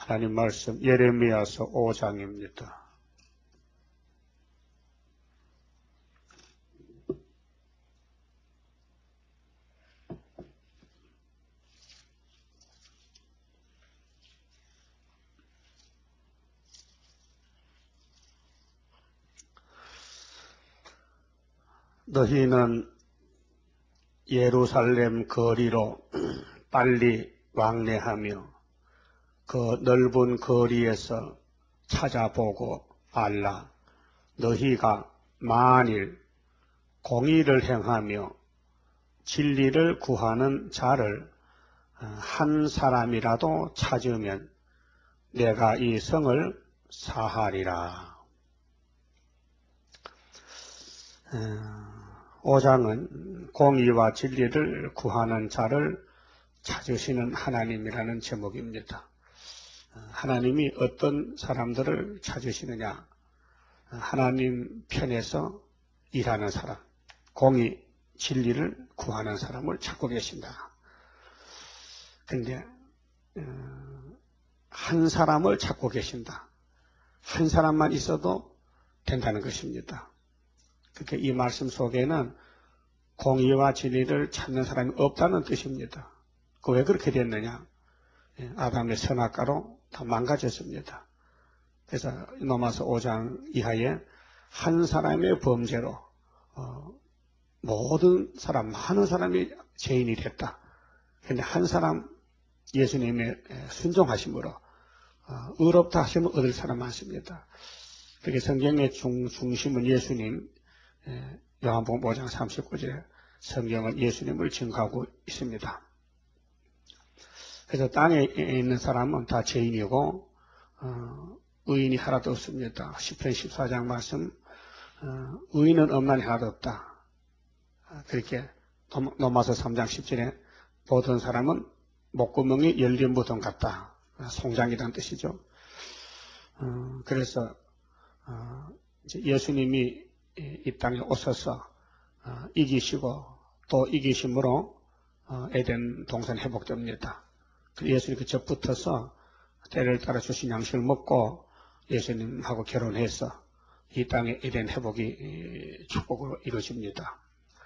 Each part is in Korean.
하나님 말씀 예레미야서 5장입니다. 너희는 예루살렘 거리로 빨리 왕래하며 그 넓은 거리에서 찾아보고 알라. 너희가 만일 공의를 행하며 진리를 구하는 자를 한 사람이라도 찾으면 내가 이 성을 사하리라. 5장은 공의와 진리를 구하는 자를 찾으시는 하나님이라는 제목입니다. 하나님이 어떤 사람들을 찾으시느냐? 하나님 편에서 일하는 사람, 공의, 진리를 구하는 사람을 찾고 계신다. 그런데 한 사람을 찾고 계신다. 한 사람만 있어도 된다는 것입니다. 그렇게 이 말씀 속에는 공의와 진리를 찾는 사람이 없다는 뜻입니다. 그 왜 그렇게 됐느냐? 아담의 선악과로 다 망가졌습니다. 그래서 로마서 5장 이하에 한 사람의 범죄로 모든 사람, 많은 사람이 죄인이 됐다. 그런데 한 사람 예수님의 순종하심으로 의롭다 하시면 얻을 사람 많습니다. 그렇게 성경의 중심은 예수님, 요한복음 5장 39절에 성경은 예수님을 증거하고 있습니다. 그래서 땅에 있는 사람은 다 죄인이고 의인이 하나도 없습니다. 시편 14장 말씀 의인은 없나니 하나도 없다. 그렇게 로마서 3장 10절에 모든 사람은 목구멍이 열린 무덤 같다. 송장이라는 뜻이죠. 그래서 예수님이 이 땅에 오셔서 이기시고 또 이기심으로 에덴 동산 회복됩니다. 예수님 그 접붙어서 때를 따라 주신 양식을 먹고 예수님하고 결혼해서 이 땅의 에덴 회복이 축복으로 이루어집니다.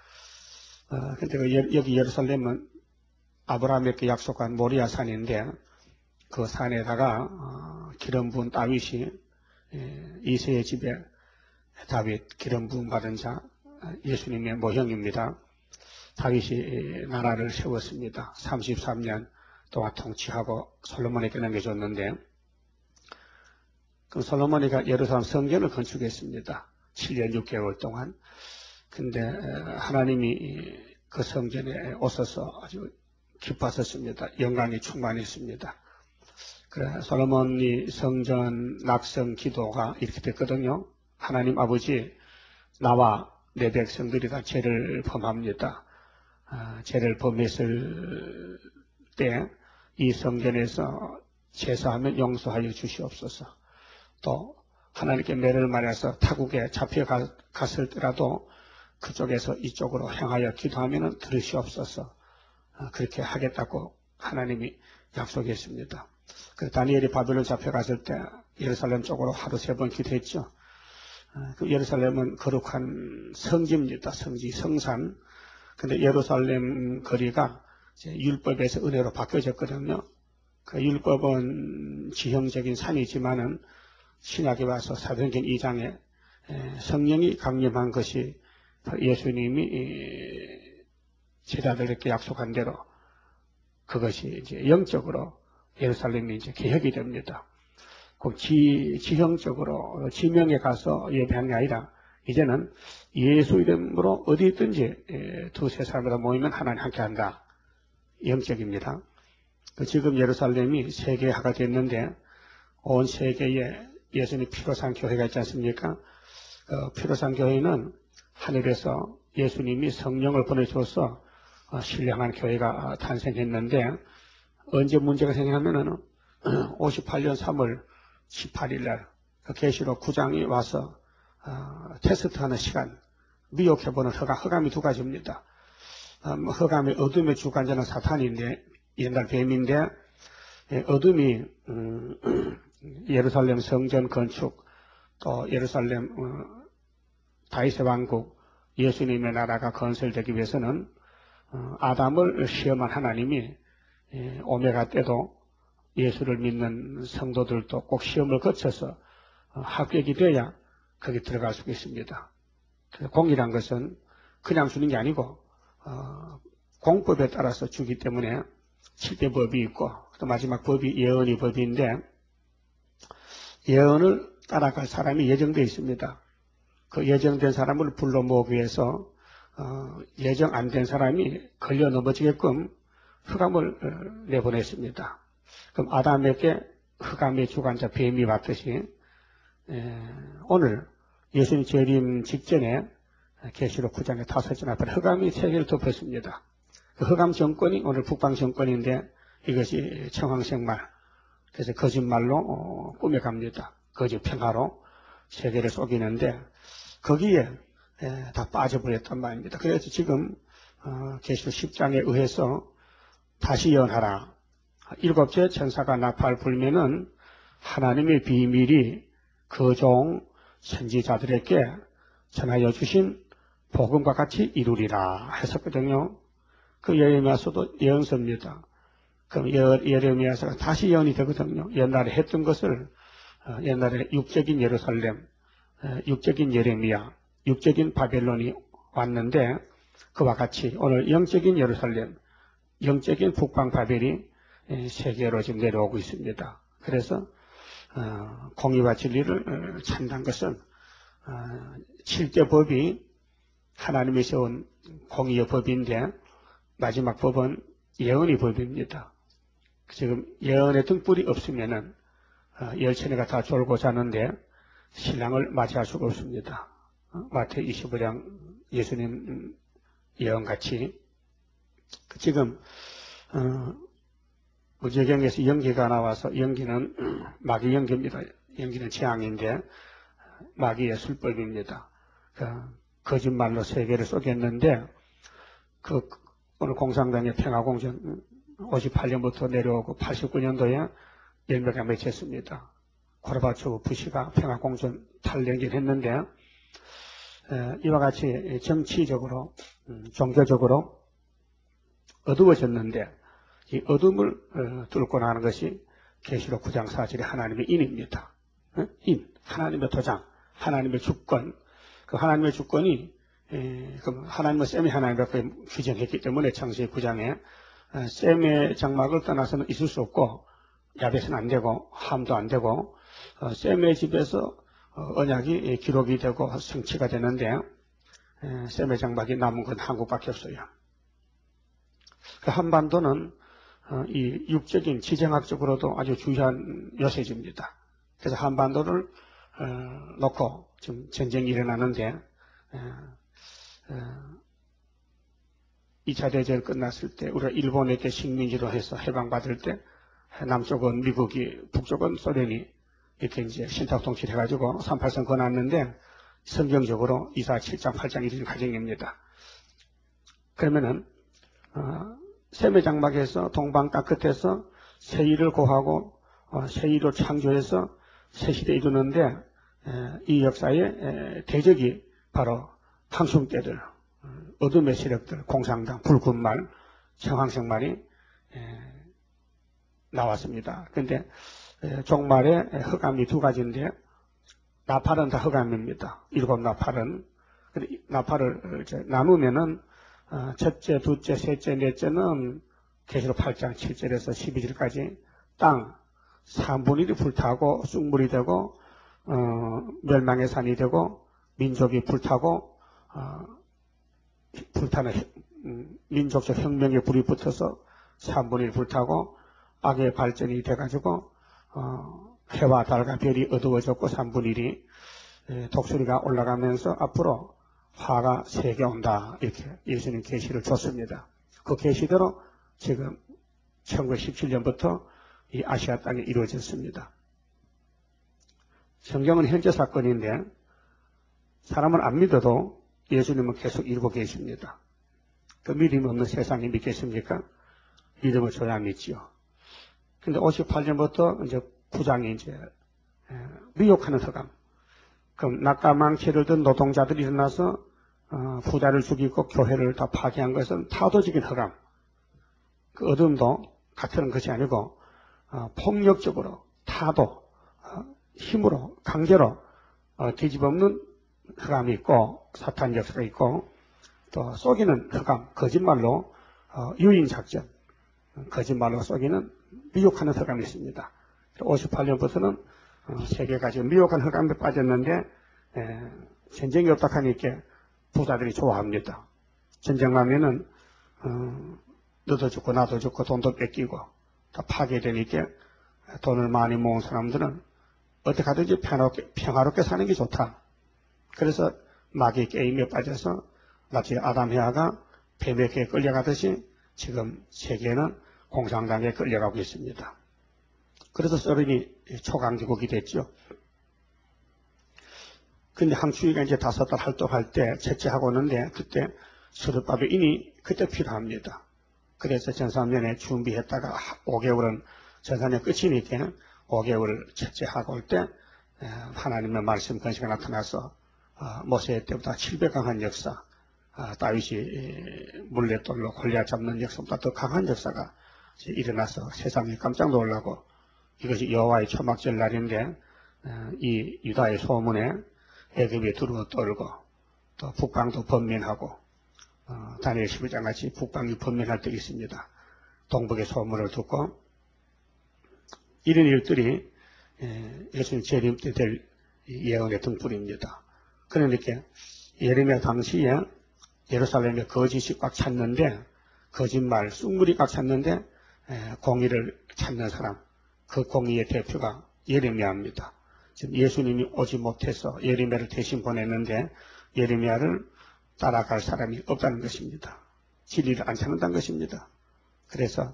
그런데 여기 예루살렘은 아브라함에게 약속한 모리아 산인데 그 산에다가 기름 부은 다윗이 이새의 집에 다윗 기름 부음 받은 자 예수님의 모형입니다. 다윗이 나라를 세웠습니다. 33년 동안 통치하고 솔로몬에게 남겨줬는데 그 솔로몬이가 예루살렘 성전을 건축했습니다. 7년 6개월 동안. 근데 하나님이 그 성전에 오셔서 아주 기뻐하셨습니다. 영광이 충만했습니다. 그래 솔로몬이 성전 낙성 기도가 이렇게 됐거든요. 하나님 아버지, 나와 내 백성들이 다 죄를 범합니다. 죄를 범했을 때 이 성전에서 제사하면 용서하여 주시옵소서. 또 하나님께 매를 말해서 타국에 잡혀갔을 때라도 그쪽에서 이쪽으로 향하여 기도하면 들으시옵소서. 그렇게 하겠다고 하나님이 약속했습니다. 그래서 다니엘이 바벨론 잡혀갔을 때 예루살렘 쪽으로 하루 3번 기도했죠. 그 예루살렘은 거룩한 성지입니다. 성지, 성산. 근데 예루살렘 거리가 이제 율법에서 은혜로 바뀌어졌거든요. 그 율법은 지형적인 산이지만은 신약에 와서 사도행전 2장에 성령이 강림한 것이 예수님이 제자들에게 약속한 대로 그것이 이제 영적으로 예루살렘이 이제 개혁이 됩니다. 그 지형적으로 지명에 가서 예배하는 게 아니라 이제는 예수 이름으로 어디 있든지 두세 사람이라 모이면 하나님 함께 한다. 영적입니다. 지금 예루살렘이 세계화가 됐는데 온 세계에 예수님 피로 산 교회가 있지 않습니까? 피로 산 교회는 하늘에서 예수님이 성령을 보내줘서 신령한 교회가 탄생했는데 언제 문제가 생기냐면은 58년 3월 18일 날 계시록 9장이 와서 테스트하는 시간, 미혹해보는 흑암이 두 가지입니다. 흑암의 어둠의 주관자는 사탄인데 옛날 뱀인데 어둠이 예루살렘 성전 건축, 또 예루살렘 다윗의 왕국, 예수님의 나라가 건설되기 위해서는 아담을 시험한 하나님이 오메가 때도 예수를 믿는 성도들도 꼭 시험을 거쳐서 합격이 돼야 거기 들어갈 수 있습니다. 공이란 것은 그냥 주는 게 아니고 공법에 따라서 주기 때문에 7대 법이 있고 또 마지막 법이 예언의 법인데 예언을 따라갈 사람이 예정되어 있습니다. 그 예정된 사람을 불러 모으기 위해서 예정 안 된 사람이 걸려 넘어지게끔 흑암을 내보냈습니다. 그럼 아담에게 흑암의 주관자 뱀이 왔듯이 오늘 예수님 재림 직전에 계시록 9장에 5절 앞에 흑암이 세계를 덮었습니다. 그 흑암 정권이 오늘 북방 정권인데 이것이 청황생말, 그래서 거짓말로 꾸며갑니다. 거짓 평화로 세계를 속이는데 거기에 다 빠져버렸단 말입니다. 그래서 지금 계시록 10장에 의해서 다시 예언하라. 7째 천사가 나팔 불면은 하나님의 비밀이 그 종 선지자들에게 전하여 주신 복음과 같이 이루리라 했었거든요. 그 예레미야서도 예언서입니다. 그럼 예레미야서가 다시 예언이 되거든요. 옛날에 했던 것을 옛날에 육적인 예루살렘, 육적인 예레미야, 육적인 바벨론이 왔는데 그와 같이 오늘 영적인 예루살렘, 영적인 북방 바벨이 세계로 지금 내려오고 있습니다. 그래서 공의와 진리를 찾는 것은 7대 법이 하나님이 세운 공의의 법인데 마지막 법은 예언의 법입니다. 지금 예언의 등불이 없으면은 열처녀가 다 졸고 자는데 신랑을 맞이할 수가 없습니다. 마태 25장 예수님 예언같이 지금 무지경에서 연기가 나와서 연기는 마귀 연기입니다. 연기는 재앙인데 마귀의 술법입니다. 거짓말로 세계를 속였는데 오늘 공산당의 평화공전 58년부터 내려오고 89년도에 열매가 맺혔습니다. 고르바초프 부시가 평화공전 탈연기를 했는데 이와 같이 정치적으로 종교적으로 어두워졌는데 이 어둠을 뚫고 나가는 것이 계시록 9장 4절의 하나님의 인입니다. 인, 하나님의 도장, 하나님의 주권. 그 하나님의 주권이 하나님의 셈이 하나님이라고 규정했기 때문에 창세기 9장에 셈의 장막을 떠나서는 있을 수 없고 야벳은 안 되고 함도 안 되고 셈의 집에서 언약이 기록이 되고 성취가 되는데 셈의 장막이 남은 건 한국밖에 없어요. 그 한반도는 이 육적인 지정학적으로도 아주 중요한 요새지입니다. 그래서 한반도를 놓고 지금 전쟁이 일어나는데 2차 대전 끝났을 때 우리가 일본에게 식민지로 해서 해방받을 때 남쪽은 미국이 북쪽은 소련이 이렇게 이제 신탁 통치를 해가지고 38선 거놨는데 성경적으로 2사 7장 8장 이런 가정입니다. 그러면은 셈의 장막에서 동방 땅 끝에서 세일을 고하고 세일을 창조해서 새시대 이루는데 이 역사의 대적이 바로 황충대들, 어둠의 세력들, 공산당, 불군말, 청황생말이 나왔습니다. 그런데 종말에 흑암이 두 가지인데 나팔은 다 흑암입니다. 7 나팔은. 나팔을 나누면은 첫째, 둘째, 셋째, 넷째는 계시록 8장 7절에서 12절까지 땅 3분의 1이 불타고 쑥물이 되고 멸망의 산이 되고 민족이 불타고 불타는 민족적 혁명의 불이 붙어서 3분의 1 불타고 악의 발전이 돼가지고 해와 달과 별이 어두워졌고 3분의 1이 독수리가 올라가면서 앞으로 화가 세게 온다. 이렇게 예수님 계시를 줬습니다. 그 계시대로 지금 1917년부터 이 아시아 땅에 이루어졌습니다. 성경은 현재 사건인데 사람은 안 믿어도 예수님은 계속 이루고 계십니다. 그 믿음 없는 세상이 믿겠습니까? 믿음을 줘야 믿지요. 근데 58년부터 이제 부장이 이제 미혹하는 흑암. 그럼 낙가망치를 든 노동자들이 일어나서 부자를 죽이고 교회를 다 파괴한 것은 타도적인 흑암. 그 어둠도 같은 것이 아니고 폭력적으로 타도 힘으로 강제로 뒤집어엎는 흑암이 있고 사탄 역사가 있고 또 속이는 흑암, 거짓말로 유인 작전, 거짓말로 속이는 미혹하는 흑암이 있습니다. 58년부터는 세계가 지금 미혹한 흑암에 빠졌는데 전쟁이 없다 하니까 부자들이 좋아합니다. 전쟁하면은 너도 죽고 나도 죽고 돈도 뺏기고 다 파괴되니까 돈을 많이 모은 사람들은 어떻게 하든지 평화롭게 사는 게 좋다. 그래서 마귀 게임에 빠져서 마치 아담 해아가 뱀에게 끌려가듯이 지금 세계는 공산당에 끌려가고 있습니다. 그래서 소련이 초강대국이 됐죠. 근데 항추이가 이제 5달 활동할 때 채취하고 있는데 그때 서류밥의 인이 그때 필요합니다. 그래서 전산년에 준비했다가 5개월은 전산년 끝이니까 5개월을 채취하고 올 때 하나님의 말씀 건시가 나타나서 모세 때보다 7배 강한 역사, 다윗이 물레돌로 골리앗 잡는 역사보다 더 강한 역사가 일어나서 세상이 깜짝 놀라고 이것이 여호와의 초막절 날인데 이 유다의 소문에 애굽에 두루 떨고 또 북방도 번민하고 다니엘 12장 같이 북방이 번민할 때가 있습니다. 동북의 소문을 듣고 이런 일들이 예수님 재림 때 될 예언의 등불입니다. 그러니까 예레미야 당시에 예루살렘에 거짓이 꽉 찼는데 거짓말, 쑥물이 꽉 찼는데 공의를 찾는 사람, 그 공의의 대표가 예레미야입니다. 지금 예수님이 오지 못해서 예레미야를 대신 보냈는데 예레미야를 따라갈 사람이 없다는 것입니다. 진리를 안 찾는다는 것입니다. 그래서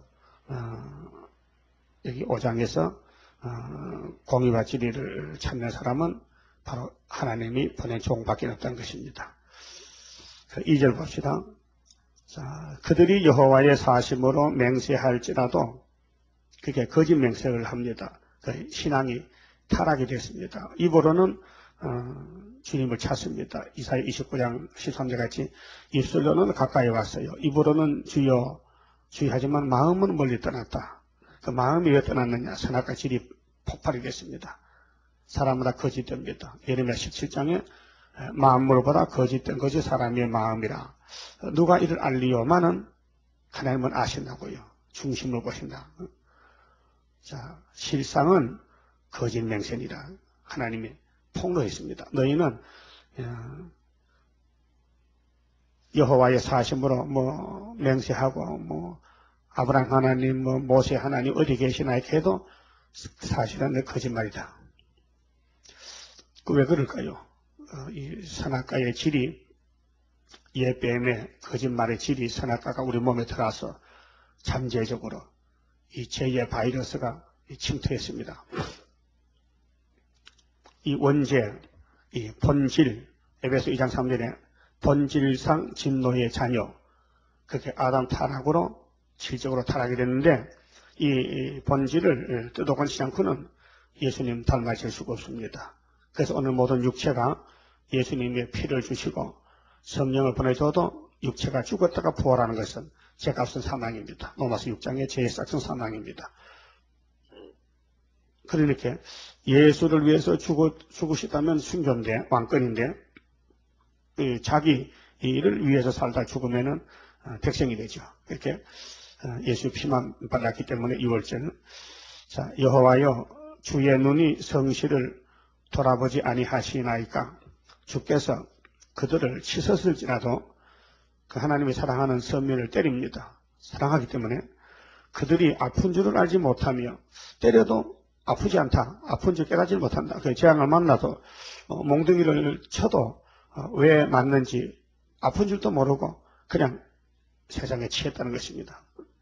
여기 5장에서 공의와 진리를 찾는 사람은 바로 하나님이 보낸 종밖에 없다는 것입니다. 2절 봅시다. 자, 그들이 여호와의 사심으로 맹세할지라도 그게 거짓 맹세를 합니다. 그 신앙이 타락이 됐습니다. 입으로는 주님을 찾습니다. 이사야 29장 13절 같이 입술로는 가까이 왔어요. 입으로는 주여 주여 하지만 마음은 멀리 떠났다. 그 마음이 왜 떠났느냐? 선악과 질이 폭발이 됐습니다. 사람마다 거짓됩니다. 예레미야 17장에 만물보다 거짓된 것이 사람의 마음이라. 누가 이를 알리오마는 하나님은 아신다고요. 중심을 보신다. 자, 실상은 거짓 맹세니라. 하나님이 폭로했습니다. 너희는 여호와의 사심으로 맹세하고 아브라함 하나님 모세 하나님 어디 계시나 이렇게 해도 사실은 거짓말이다. 왜 그럴까요? 이 선악과의 질이 예뱀의 거짓말의 질이 선악과가 우리 몸에 들어와서 잠재적으로 이 제2의 바이러스가 침투했습니다. 이 원죄, 이 본질, 에베소 2장 3절에 본질상 진노의 자녀, 그렇게 아담 타락으로 질적으로 타락이 됐는데 이 본질을 뜯어고치지 않고는 예수님 닮아질 수가 없습니다. 그래서 오늘 모든 육체가 예수님의 피를 주시고 성령을 보내줘도 육체가 죽었다가 부활하는 것은 죄값은 사망입니다. 로마서 6장의 죄의 싹은 사망입니다. 그러니까 예수를 위해서 죽으시다면 순교인데 왕권인데 자기 일을 위해서 살다 죽으면은 백성이 되죠. 이렇게 예수 피만 발랐기 때문에 6월절 자 여호와여 주의 눈이 성실을 돌아보지 아니하시나이까 주께서 그들을 치셨을지라도 그 하나님이 사랑하는 선민을 때립니다. 사랑하기 때문에 그들이 아픈 줄을 알지 못하며 때려도 아프지 않다. 아픈 줄 깨닫지 못한다. 그 재앙을 만나도 몽둥이를 쳐도 왜 맞는지 아픈 줄도 모르고 그냥 세상에 취했다는 것입니다.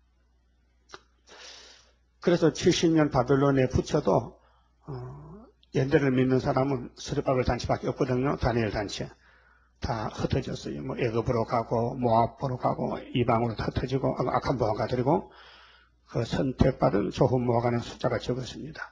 그래서 70년 바벨론에 붙여도 연대를 믿는 사람은 스르바벨 단체밖에 없거든요. 다니엘 단체. 다 흩어졌어요. 애굽으로 가고 모압으로 가고 이방으로 다 흩어지고 악한 보안가들이고 그 선택받은 조훈모아가는 숫자가 적었습니다.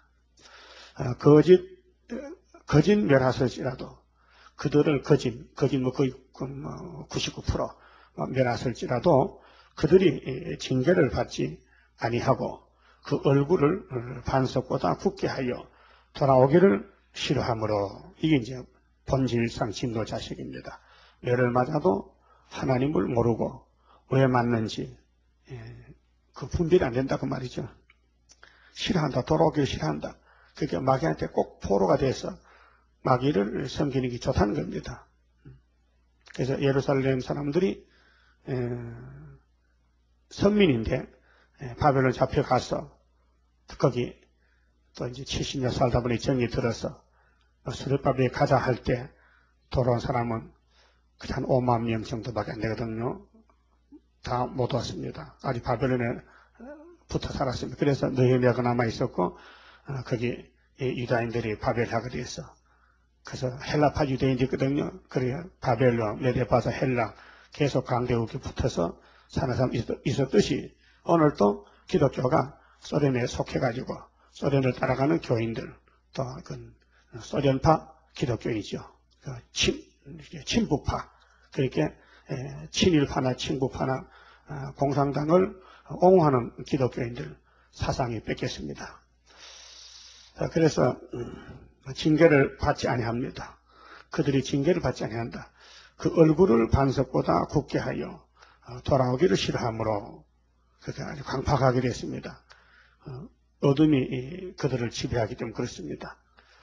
거짓 멸하실지라도 그들을 거짓 뭐 거의 99% 멸하실지라도 그들이 징계를 받지 아니하고 그 얼굴을 반석보다 굳게 하여 돌아오기를 싫어하므로, 이게 이제 본질상 진노자식입니다. 매를 맞아도 하나님을 모르고 왜 맞는지 그 분별이 안 된다 그 말이죠. 싫어한다, 돌아오기를 싫어한다. 그게 마귀한테 꼭 포로가 돼서 마귀를 섬기는 게 좋다는 겁니다. 그래서 예루살렘 사람들이 선민인데 바벨론 잡혀가서 거기 또 이제 70년 살다 보니 정이 들어서 수레바벨에 가자 할 때 돌아온 사람은 한 5만 명 정도밖에 안 되거든요. 다 못 왔습니다. 아직 바벨론에 붙어 살았습니다. 그래서 느헤미야가 남아 있었고 거기 유다인들이 바벨하게 돼서, 그래서 헬라파 유대인들이 있거든요. 그래 바벨론, 메데바사, 헬라 계속 강대국에 붙어서 사는 사람 있었듯이 오늘 또 기독교가 소련에 속해가지고 소련을 따라가는 교인들, 또 소련파 기독교이죠. 친북파, 그렇게 친일파나 친북파나 공산당을 옹호하는 기독교인들 사상이 뺏겼습니다. 그래서 징계를 받지 아니합니다. 그들이 징계를 받지 아니한다. 그 얼굴을 반석보다 굳게 하여 돌아오기를 싫어하므로 그렇게 아주 강팍하게 됐습니다. 어둠이 그들을 지배하기 때문에 그렇습니다.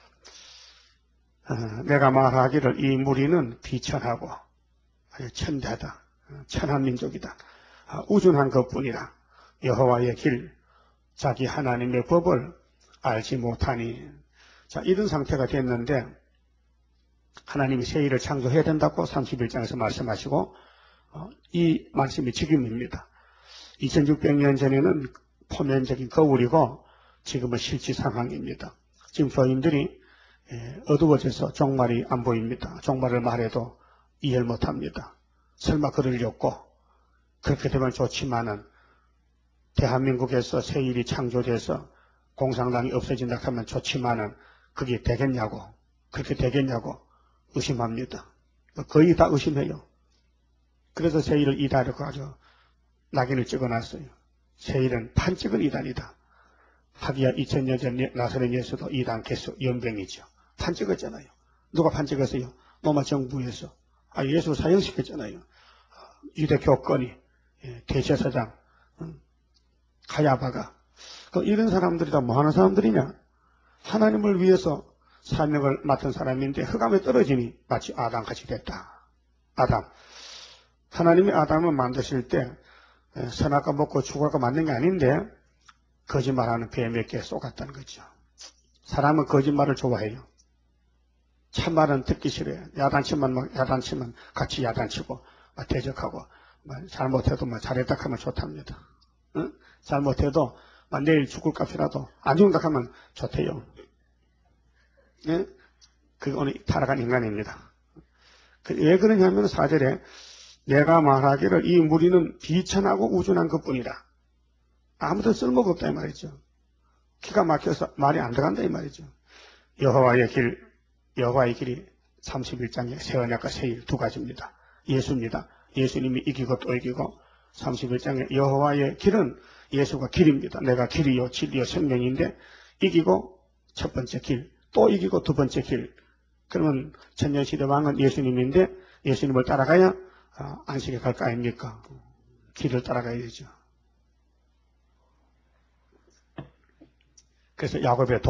내가 말하기를 이 무리는 비천하고 아주 천대하다, 천한 민족이다, 우준한 것뿐이라. 여호와의 길, 자기 하나님의 법을 알지 못하니. 자, 이런 상태가 됐는데 하나님이 새 일을 창조해야 된다고 31장에서 말씀하시고 이 말씀이 지금입니다. 2600년 전에는 포면적인 거울이고 지금은 실제 상황입니다. 지금 교인들이 어두워져서 종말이 안 보입니다. 종말을 말해도 이해를 못합니다. 설마 그러려고. 그렇게 되면 좋지만은 대한민국에서 새 일이 창조돼서 공산당이 없어진다 하면 좋지만은 그게 되겠냐고, 그렇게 되겠냐고 의심합니다. 거의 다 의심해요. 그래서 새 일을 이다라고 아주 낙인을 찍어놨어요. 새 일은 판찍은 이단이다. 하기야 2000년 전 나사렛 예수도 이단 개수 연병이죠. 판 찍었잖아요. 누가 판 찍었어요? 로마 정부에서. 예수 사형시켰잖아요. 유대 교권이, 대제사장, 가야바가. 이런 사람들이 다 뭐 하는 사람들이냐? 하나님을 위해서 사명을 맡은 사람인데 흑암에 떨어지니 마치 아담같이 됐다. 아담. 하나님이 아담을 만드실 때 선악과 먹고 죽을까 만든 게 아닌데 거짓말하는 뱀에게 쏘갔다는 거죠. 사람은 거짓말을 좋아해요. 참말은 듣기 싫어요. 야단치면 같이 야단치고 대적하고, 잘못해도 잘했다 하면 좋답니다. 응? 잘못해도 내일 죽을 값이라도 안 죽는다 하면 좋대요. 예? 그게 오늘 타락한 인간입니다. 왜 그러냐면 4절에 내가 말하기를 이 무리는 비천하고 우준한 것뿐이다. 아무도 쓸모가 없다 이 말이죠. 기가 막혀서 말이 안 들어간다 이 말이죠. 여호와의 길이 31장에 새 언약과 새 일 두 가지입니다. 예수입니다. 예수님이 이기고 또 이기고, 31장에 여호와의 길은 예수가 길입니다. 내가 길이요 진리요 생명인데 이기고 첫 번째 길, 또 이기고 두 번째 길. 그러면 천년시대 왕은 예수님인데 예수님을 따라가야 안식에 갈 거 아닙니까? 길을 따라가야 되죠. 그래서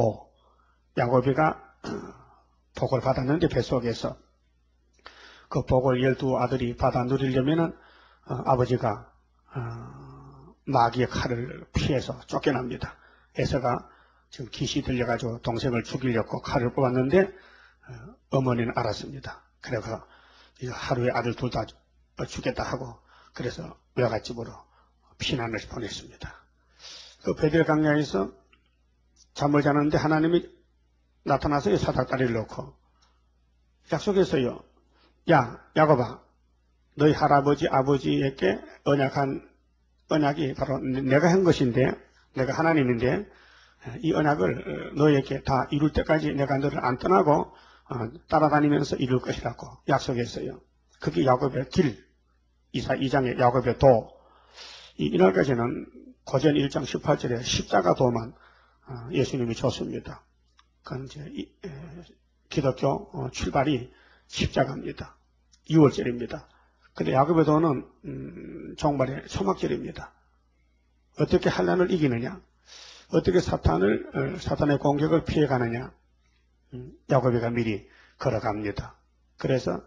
야곱이가 복을 받았는데 뱃속에서 그 복을 12아들이 받아 누리려면은 아버지가 마귀의 칼을 피해서 쫓겨납니다. 에서가 지금 기시 들려가지고 동생을 죽이려고 칼을 뽑았는데 어머니는 알았습니다. 그래서 하루에 아들 둘 다 죽겠다 하고, 그래서 외갓집으로 피난을 보냈습니다. 그 베델 강야에서 잠을 자는데 하나님이 나타나서 사닥다리를 놓고 약속했어요. 야, 야곱아, 너희 할아버지 아버지에게 언약이 바로 내가 한 것인데 내가 하나님인데 이 언약을 너에게 다 이룰 때까지 내가 너를 안 떠나고 따라다니면서 이룰 것이라고 약속했어요. 그게 야곱의 길, 이사 2장의 야곱의 도. 이날까지는 고전 1장 18절에 십자가 도만 예수님이 줬습니다. 그건 이제 기독교 출발이 십자가입니다. 6월절입니다. 근데 야곱의 도는 종말의 초막절입니다. 어떻게 환난을 이기느냐, 어떻게 사탄의 공격을 피해가느냐, 야곱이가 미리 걸어갑니다. 그래서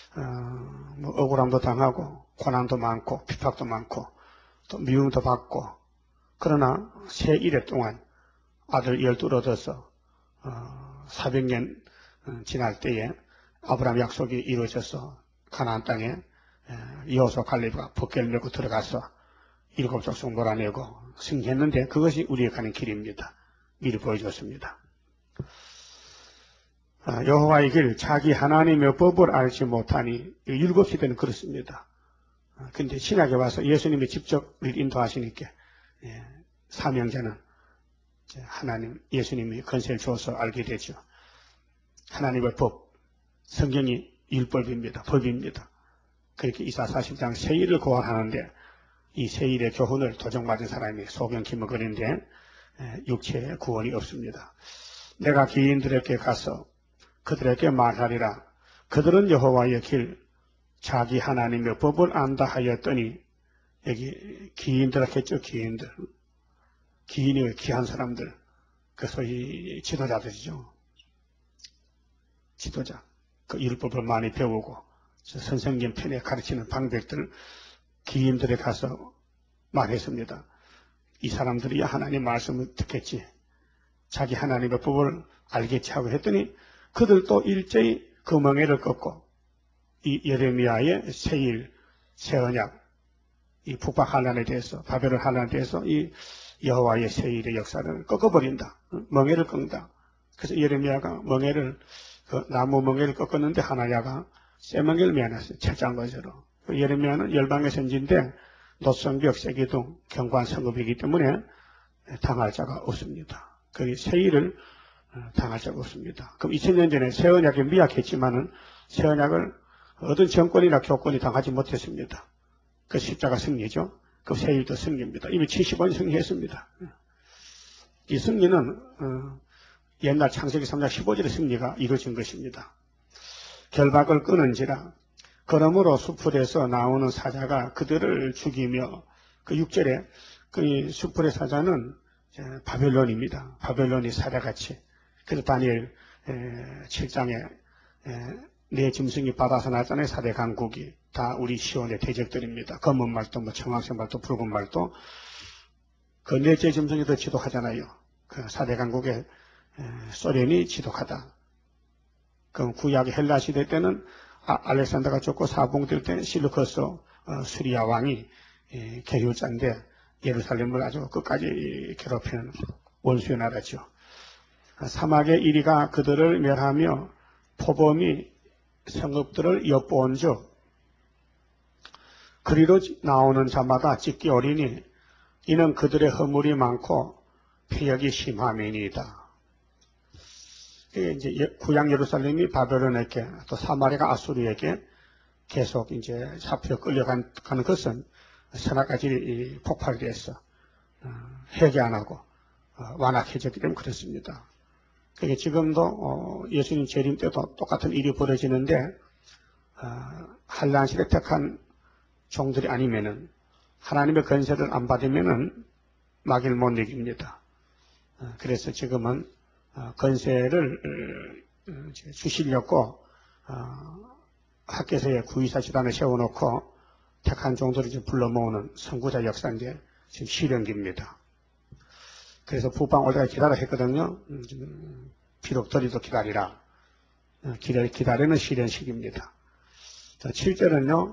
억울함도 당하고 고난도 많고 핍박도 많고 또 미움도 받고, 그러나 새 이래 동안 아들 12를 얻어서 400년 지날 때에 아브라함 약속이 이루어져서 가나안 땅에 여호수아 갈렙과 법궤를 메고 들어가서 7족속 몰아내고 승리했는데, 그것이 우리에게 가는 길입니다. 미리 보여줬습니다. 여호와의 길, 자기 하나님의 법을 알지 못하니, 7시대는 그렇습니다. 근데 신약에 와서 예수님이 직접 우리를 인도하시니까 사명자는 하나님, 예수님이 권세를 줘서 알게 되죠. 하나님의 법, 성경이 율법입니다. 법입니다. 그렇게 이사 40장 세일을 고안하는데, 이 세일의 교훈을 도정받은 사람이 소경 기먹거리는데 육체의 구원이 없습니다. 내가 기인들에게 가서 그들에게 말하리라. 그들은 여호와의 길, 자기 하나님의 법을 안다 하였더니, 여기 기인들 했죠. 기인들. 기인이 귀한 사람들, 그 소위 지도자들이죠. 지도자. 그 율법을 많이 배우고 선생님 편에 가르치는 방백들, 기인들에 가서 말했습니다. 이 사람들이 하나님 말씀을 듣겠지, 자기 하나님의 법을 알겠지 하고 했더니, 그들도 일제히 그 멍에를 꺾고 이 예레미야의 새일, 새언약, 이 북방 환란에 대해서, 바벨론 환란에 대해서 이 여호와의 새일의 역사를 꺾어버린다. 멍에를 꺾는다. 그래서 예레미야가 멍에를, 그 나무 멍에를 꺾었는데 하나야가 쇠멍에를 매어놨어요. 철장거제로. 예레미야는 열방의 선지인데 노성벽, 세기둥, 경관 성읍이기 때문에 당할 자가 없습니다. 그 새일을 당할 자가 없습니다. 그럼 2000년 전에 새언약이 미약했지만은 새언약을 어떤 정권이나 교권이 당하지 못했습니다. 그 십자가 승리죠. 그 새일도 승리입니다. 이미 70번 승리했습니다. 이 승리는 옛날 창세기 3장 15절의 승리가 이루어진 것입니다. 결박을 끊은지라. 그러므로 수풀에서 나오는 사자가 그들을 죽이며, 그 6절에 그 수풀의 사자는 바벨론입니다. 바벨론이 사자같이. 그래서 다니엘 7장에 내 짐승이 바다에서 나잖아요. 4대 강국이 다 우리 시온의 대적들입니다. 검은 말도, 청황색 말도, 붉은 말도. 그 넷째 짐승이 더 지독하잖아요. 그 4대 강국의 소련이 지독하다. 그럼 구약의 헬라 시대 때는 알렉산더가 죽고 사봉될 때는 실루커스 수리아 왕이 계율자인데 예루살렘을 아주 끝까지 괴롭히는 원수의 나라죠. 사막의 이리가 그들을 멸하며 포범이 성읍들을 엿보온즉 그리로 나오는 자마다 찢기 어리니 이는 그들의 허물이 많고 폐역이 심함이니이다. 이제 구약 예루살렘이 바벨론에게 또 사마리아가 아수르에게 계속 이제 잡혀 끌려가는 것은 선악까지 폭발돼서 회개 안 하고 완악해졌기 때문에 그렇습니다. 그게 지금도 예수님 재림 때도 똑같은 일이 벌어지는데 한란시대 택한 종들이 아니면은 하나님의 권세를 안 받으면은 막일 못 이깁니다. 그래서 지금은 권세를 주시려고 학교에서의 구의사 집단을 세워놓고 택한 종들을 좀 불러 모으는 선구자 역사인데 지금 실현기입니다. 그래서 북방 올 때까지 기다려 했거든요. 비록 더리도 기다리라. 기다리는 실현식입니다. 자, 7절은요.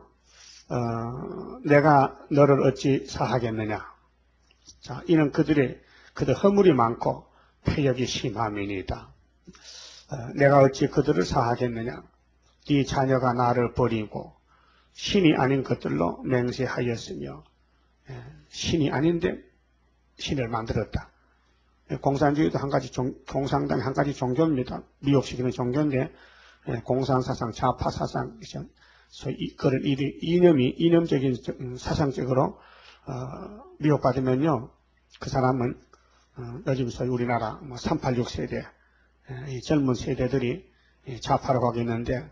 내가 너를 어찌 사하겠느냐. 자, 이는 그들 허물이 많고 폐역이 심함이니이다. 내가 어찌 그들을 사하겠느냐. 네 자녀가 나를 버리고 신이 아닌 것들로 맹세하였으며, 신이 아닌데 신을 만들었다. 공산주의도 한 가지 공산당의 한 가지 종교입니다. 미혹시키는 종교인데 공산사상, 좌파사상, 그런 이념적인 사상적으로 미혹받으면요, 그 사람은 요즘 소위 우리나라 386 세대, 이 젊은 세대들이 좌파로 가겠는데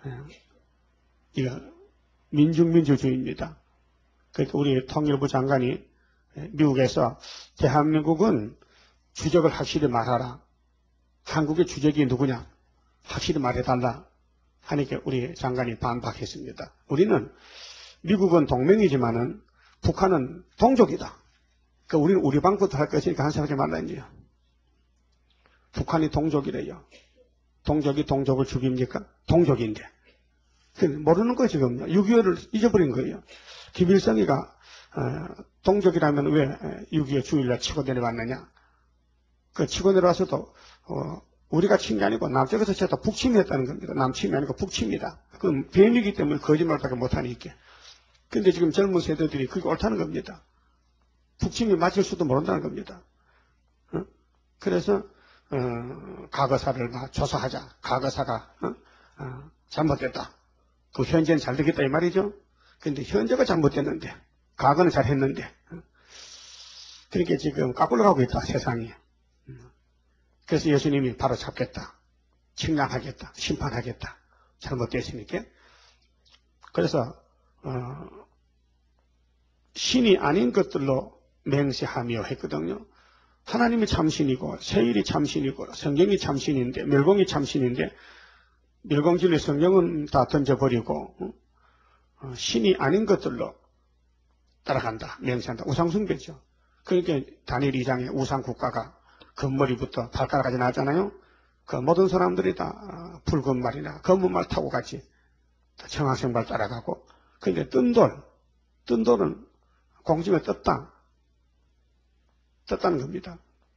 이거 민중민주주의입니다. 그러니까 우리 통일부 장관이 미국에서 대한민국은 주적을 확실히 말하라. 한국의 주적이 누구냐? 확실히 말해달라. 하니까 우리 장관이 반박했습니다. 미국은 동맹이지만은 북한은 동족이다. 그러니까 우리는 우리 방부터 할 것이니까 한사하지 말라 이제요. 북한이 동족이래요. 동족이 동족을 죽입니까? 동족인데. 모르는 거 지금요. 6.25를 잊어버린 거예요. 김일성이가 동족이라면 왜 6.25 주일날 치고 내려왔느냐? 그 치고 내려와서도 우리가 친 게 아니고 남쪽에서 쳐다 북침이 했다는 겁니다. 남침이 아니고 북침이다. 그건 뱀이기 때문에 거짓말밖에 못하니까. 근데 지금 젊은 세대들이 그게 옳다는 겁니다. 북침이 맞을 수도 모른다는 겁니다. 그래서 과거사를 조사하자. 과거사가 잘못됐다. 그 현재는 잘 되겠다 이 말이죠. 근데 현재가 잘못됐는데 과거는 잘했는데 그러니까 지금 까불러 가고 있다 세상이. 그래서 예수님이 바로 잡겠다. 측량하겠다. 심판하겠다. 잘못됐으니까. 그래서 신이 아닌 것들로 맹세하며 했거든요. 하나님이 참신이고 세일이 참신이고 성경이 참신인데 멸공이 참신인데 멸공진리 성경은 다 던져버리고 신이 아닌 것들로 따라간다. 맹세한다. 우상숭배죠. 그러니까 다니엘 2장에 우상국가가 금머리부터 발가락까지 나왔잖아요. 그 모든 사람들이 다 붉은 말이나 검은 말 타고 같이 청학생발 따라가고 그러니까 뜬 돌은 공중에 떴다는 겁니다.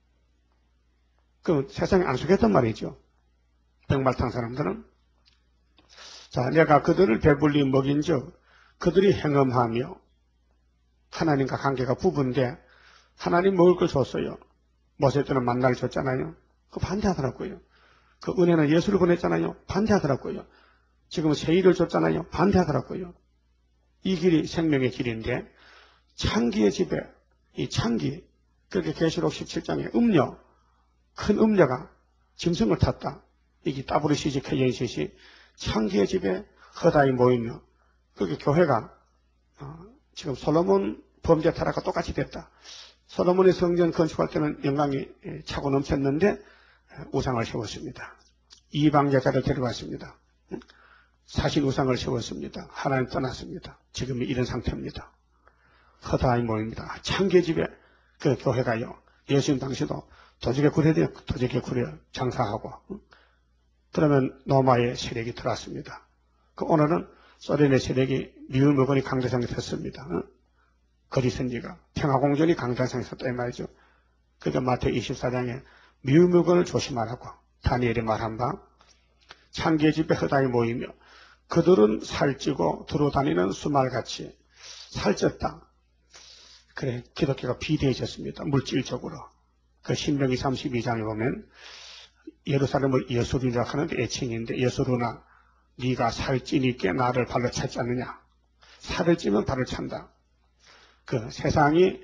그 세상에 안 속였단 말이죠. 백말탄 사람들은. 자, 내가 그들을 배불리 먹인즉 그들이 행음하며 하나님과 관계가 부분데 하나님 먹을 걸 줬어요. 모세 때는 만나를 줬잖아요. 그 반대하더라고요. 그 은혜는 예수를 보냈잖아요. 반대하더라고요. 지금 세일을 줬잖아요. 반대하더라고요. 이 길이 생명의 길인데 창기의 집에 이 창기 그렇게 계시록 17장에 음녀 큰 음녀가 짐승을 탔다. 이게 WCG KNCC 창기의 집에 허다히 모이며 그게 교회가 지금 솔로몬 범죄 타락과 똑같이 됐다. 솔로몬의 성전 건축할 때는 영광이 차고 넘쳤는데 우상을 세웠습니다. 이방 여자를 데려왔습니다. 사실 우상을 세웠습니다. 하나님 떠났습니다. 지금이 이런 상태입니다. 허다히 모입니다. 창기의 집에 그 교회가요. 예수님 당시도 도적의 구례대요. 도적의 구례 장사하고 그러면 로마의 세력이 들어왔습니다. 그 오늘은 소련의 세력이 미운 물건이 강대상에 섰습니다. 거리선지가 평화공존이 강대상에 섰다 이 말이죠. 그러니까 마태오 24장에 미운 물건을 조심하라고 다니엘이 말한 바 창기의 집에 허다히 모이며 그들은 살찌고 두루 다니는 수말같이 살쪘다. 그래 기독교가 비대해졌습니다. 물질적으로. 그 신명기 32장에 보면 예루살렘을 예수루라 하는데 애칭인데 예수루나 네가 살찌니께 나를 발로 차지 않느냐. 살을 찌면 발을 찬다. 그 세상에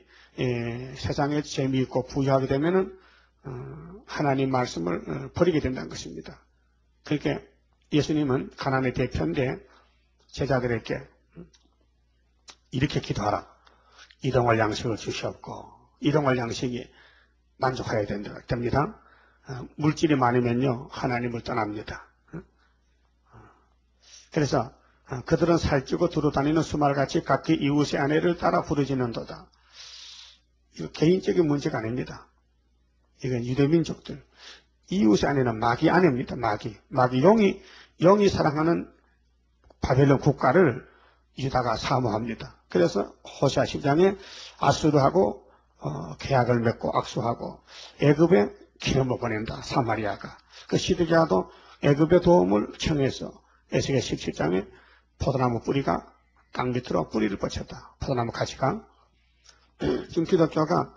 재미있고 부유하게 되면은 하나님 말씀을 버리게 된다는 것입니다. 그러니까 예수님은 가난의 대표인데 제자들에게 이렇게 기도하라. 일용할 양식을 주시옵고 일용할 양식이 만족해야 됩니다. 물질이 많으면요 하나님을 떠납니다. 그래서 그들은 살찌고 두루 다니는 수말같이 각기 이웃의 아내를 따라 부르짖는도다. 이거 개인적인 문제가 아닙니다. 이건 유대민족들. 이웃의 아내는 마귀 아내입니다. 마귀 영이 사랑하는 바벨론 국가를 유다가 사모합니다. 그래서 호세아 10장에 아수르하고 계약을 맺고 악수하고 애굽에 기름을 보낸다. 사마리아가. 그 시드기야도 애굽의 도움을 청해서 에스겔 17장에 포도나무 뿌리가 땅 밑으로 뿌리를 뻗쳤다. 포도나무 가지가. 지금 기독교가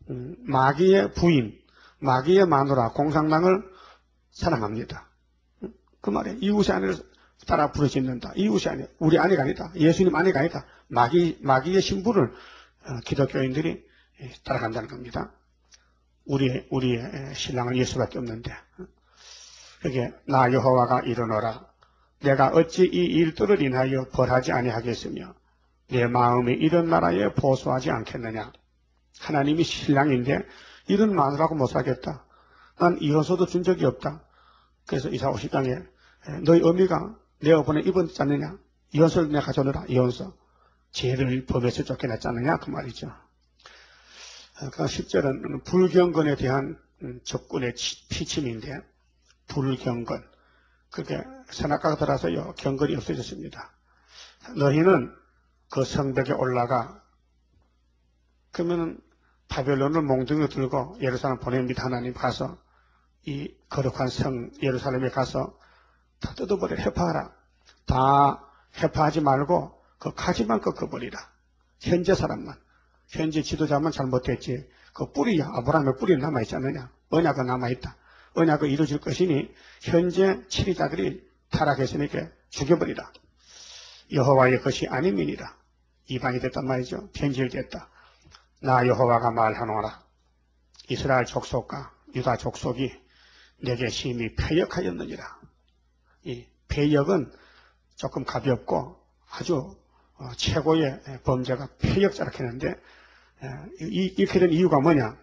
마귀의 부인, 마귀의 마누라 공산당을 사랑합니다. 그 말에 이웃의 아내를 따라 부르짖는다. 이웃의 아내, 우리 아내가 아니다. 예수님 아내가 아니다. 마귀의 신부를 기독교인들이 따라간다는 겁니다. 우리의 신랑은 예수밖에 없는데. 그게 나 여호와가 이르노라. 내가 어찌 이 일들을 인하여 벌하지 아니하겠으며 내 마음이 이런 나라에 보수하지 않겠느냐. 하나님이 신랑인데 이런 마누라고 못 살겠다. 난 이혼서도 준 적이 없다. 그래서 이사 50강에 너희 어미가 내 어번에 입었지 않느냐. 이혼서를 내가 가져오느라. 이혼서. 죄를 법에서 쫓겨났지 않느냐. 그 말이죠. 그 10절은 불경건에 대한 적군의 피침인데 불경건. 그렇게 선악과가 들어서요. 경건이 없어졌습니다. 너희는 그 성벽에 올라가 그러면 바벨론을 몽둥이로 들고 예루살렘 보냅니다. 하나님 가서 이 거룩한 성 예루살렘에 가서 다 뜯어버려. 해파하라. 다 해파하지 말고 그 가지만 꺾어버리라. 현재 사람만. 현재 지도자만 잘못했지. 그 뿌리야. 아브라함의 뿌리 남아있지 않느냐. 언약은 남아있다. 언약을 이루어질 것이니 현재 치리자들이 타락했으니까 죽여버리라. 여호와의 것이 아님이니라. 이방이 됐단 말이죠. 변질됐다. 나 여호와가 말하노라. 이스라엘 족속과 유다 족속이 내게 심히 패역하였느니라. 이 패역은 조금 가볍고 아주 최고의 범죄가 패역자라 했는데 이렇게 된 이유가 뭐냐?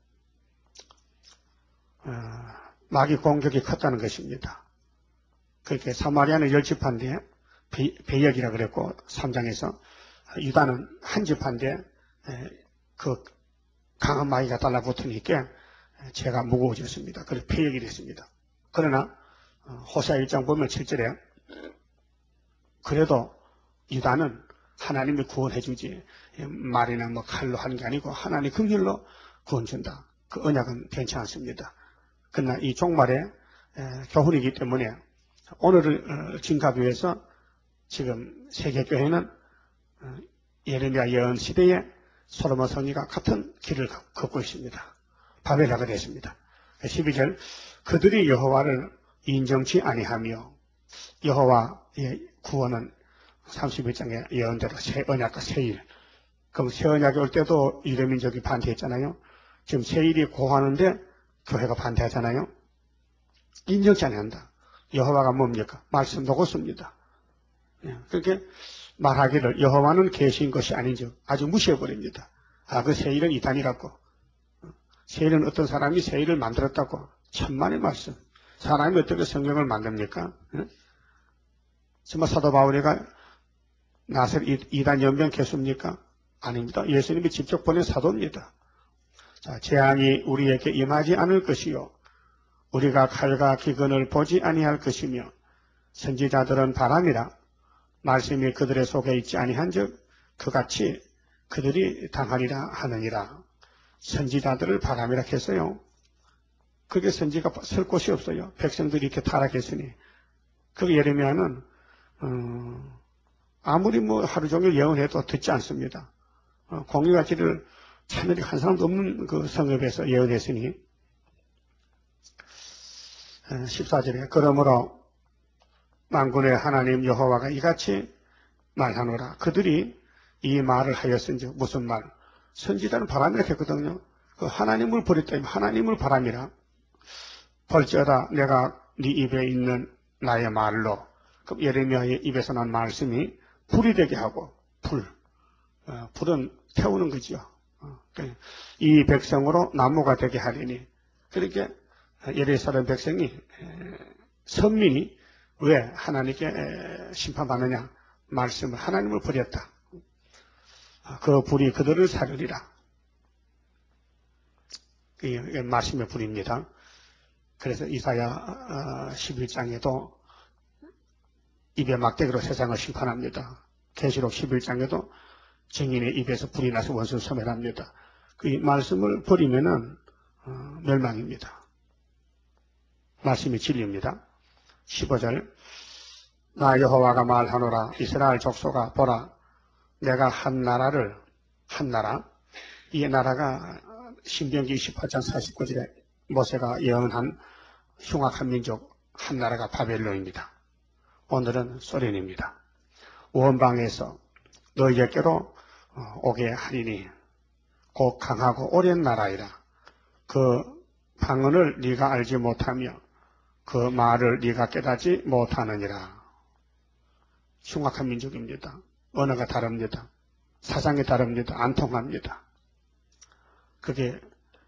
마귀 공격이 컸다는 것입니다. 그렇게 사마리아는 10지파인데 배역이라 그랬고 3장에서 유다는 한 지파인데 그 강한 마귀가 달라붙으니까 죄가 무거워졌습니다. 그래서 배역이 됐습니다. 그러나 호세아 1장 보면 7절에 그래도 유다는 하나님이 구원해 주지 말이나 뭐 칼로 하는 게 아니고 하나님 긍휼로 구원 준다. 그 언약은 변치 않습니다. 그러나 이 종말에 교훈이기 때문에 오늘을 증가하기 위해서 지금 세계교회는 예레미야 예언 시대에 솔로몬 성리가 같은 길을 걷고 있습니다. 바벨라가 됐습니다. 12절 그들이 여호와를 인정치 아니하며 여호와의 구원은 31장의 예언대로 새 언약과 새일. 그럼 새 언약이 올 때도 유대민족이 반대했잖아요. 지금 새일이 고하는데 교회가 반대하잖아요. 인정치 아니한다. 여호와가 뭡니까? 말씀 놓고습니다. 그렇게 말하기를 여호와는 계신 것이 아닌즉 아주 무시해버립니다. 그 새일은 이단이라고. 새일은 어떤 사람이 새일을 만들었다고. 천만의 말씀. 사람이 어떻게 성경을 만듭니까? 정말 사도 바울이가 나사렛 이단 연변 개수입니까? 아닙니다. 예수님이 직접 보낸 사도입니다. 자, 재앙이 우리에게 임하지 않을 것이요 우리가 칼과 기근을 보지 아니할 것이며 선지자들은 바람이라 말씀이 그들의 속에 있지 아니한즉 그같이 그들이 당하리라 하느니라. 선지자들을 바람이라 했어요. 그게 선지가 쓸 곳이 없어요. 백성들이 이렇게 타락했으니. 그 예레미야는 아무리 뭐 하루 종일 예언해도 듣지 않습니다. 공의와 지를 하늘이 한 사람도 없는 그 성읍에서 예언했으니 14절에 그러므로 만군의 하나님 여호와가 이같이 말하노라. 그들이 이 말을 하였은즉 무슨 말? 선지자는 바람이라 했거든요. 그 하나님을 버렸다면 하나님을 바람이라. 벌저다 내가 네 입에 있는 나의 말로. 그럼 예레미야의 입에서 난 말씀이 불이 되게 하고 불은 태우는 거죠. 이 백성으로 나무가 되게 하리니. 그렇게 예루살렘 백성이 선민이 왜 하나님께 심판받느냐? 말씀을 하나님을 버렸다. 그 불이 그들을 사르리라. 이게 말씀의 불입니다. 그래서 이사야 11장에도 입에 막대기로 세상을 심판합니다. 계시록 11장에도 증인의 입에서 불이 나서 원수를 소멸합니다. 그 말씀을 버리면은 멸망입니다. 말씀이 진리입니다. 15절 나 여호와가 말하노라. 이스라엘 족속아 보라 내가 한 나라 이 나라가 신명기 28장 49절에 모세가 예언한 흉악한 민족 한 나라가 바벨론입니다. 오늘은 소련입니다. 원방에서 너희에게로 오게 하리니 곧 강하고 오랜 나라이라. 그 방언을 네가 알지 못하며 그 말을 네가 깨닫지 못하느니라. 흉악한 민족입니다. 언어가 다릅니다. 사상이 다릅니다. 안 통합니다. 그게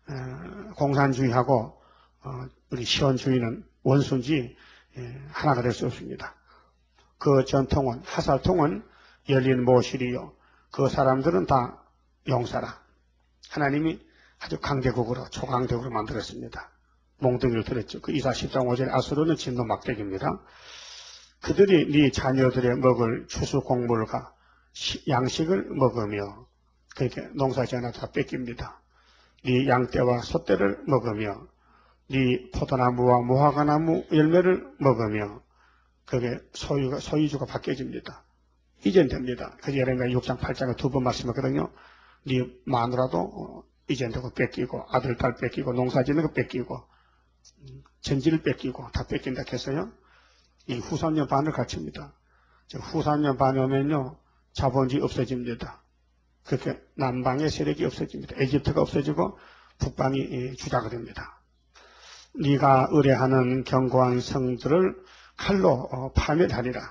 공산주의하고 우리 시원주의는 원수인지 하나가 될 수 없습니다. 그 전통은 하살통은 열린 모실이요 그 사람들은 다 용사라. 하나님이 아주 강대국으로 초강대국으로 만들었습니다. 몽둥이를 들었죠. 그 이사 10장 5절 아수르는 진노 막대기입니다. 그들이 네 자녀들의 먹을 추수 곡물과 양식을 먹으며 그렇게 농사지어나 다 뺏깁니다. 네 양떼와 소떼를 먹으며 네 포도나무와 무화과나무 열매를 먹으며 그게 소유주가 바뀌어집니다. 이젠 됩니다. 그래서 예레미야 6장 8장에 두 번 말씀하거든요. 네 마누라도 이젠 되고 뺏기고 아들 딸 뺏기고 농사짓는 거 뺏기고 전지를 뺏기고 다 뺏긴다 해서요. 이 후 3년 반을 갖춥니다. 후 3년 반이 오면요. 자본주의 없어집니다. 그렇게 남방의 세력이 없어집니다. 에집트가 없어지고 북방이 주자가 됩니다. 네가 의뢰하는 견고한 성들을 칼로 파멸하리라.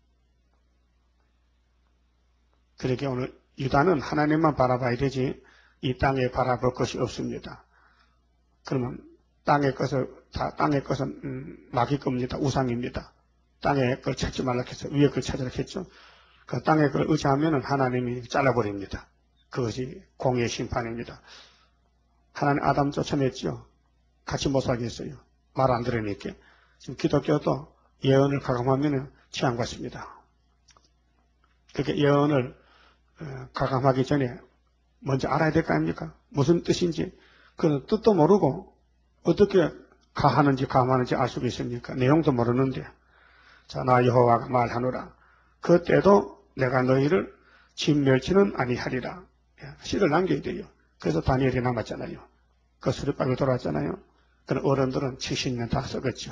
그렇게 오늘 유다는 하나님만 바라봐야 되지 이 땅에 바라볼 것이 없습니다. 그러면 땅의 것은 마귀 겁니다. 우상입니다. 땅의 걸 찾지 말라 했죠. 위에 걸 찾으라 했죠. 그 땅의 걸 의지하면 하나님이 잘라버립니다. 그것이 공의의 심판입니다. 하나님 아담 쫓아냈죠. 같이 못 살겠어요. 말 안 들으니까. 지금 기독교도 예언을 가감하면 취한 것입니다. 그렇게 예언을 가감하기 전에 먼저 알아야 될 거 아닙니까? 무슨 뜻인지. 그 뜻도 모르고 어떻게 가하는지 감하는지 알 수가 있습니까? 내용도 모르는데. 자, 나 여호와가 말하노라. 그때도 내가 너희를 진멸치는 아니하리라. 씨를 남겨야 돼요. 그래서 다니엘이 남았잖아요. 그 수렵박에 돌아왔잖아요. 그런 어른들은 70년 다 썩었죠.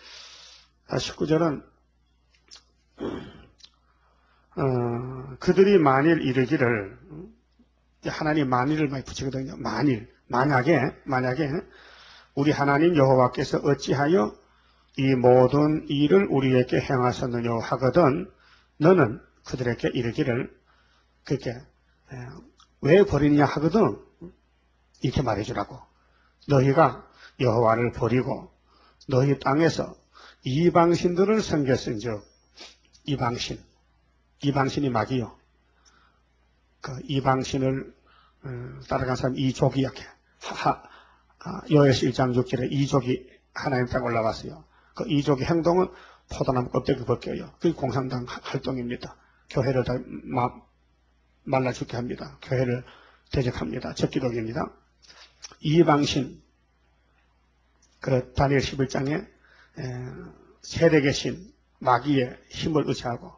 19절은 그들이 만일 이르기를 하나님 만일을 많이 붙이거든요. 만약에 우리 하나님 여호와께서 어찌하여 이 모든 일을 우리에게 행하셨느냐 하거든 너는 그들에게 이르기를 그렇게 왜 버리느냐 하거든 이렇게 말해주라고. 너희가 여호와를 버리고 너희 땅에서 이방신들을 섬겼은즉 이방신이 마귀요. 그 이방신을 따라간 사람 이족이 약해. 요엘서 1장 6절에 이족이 하나님 땅에 올라왔어요. 그 이족의 행동은 포도나무 껍데기 벗겨요. 그게 공산당 활동입니다. 교회를 다 말라 죽게 합니다. 교회를 대적합니다. 적기독입니다. 이방신, 그 다니엘 11장에 세력의 신, 마귀의 힘을 의지하고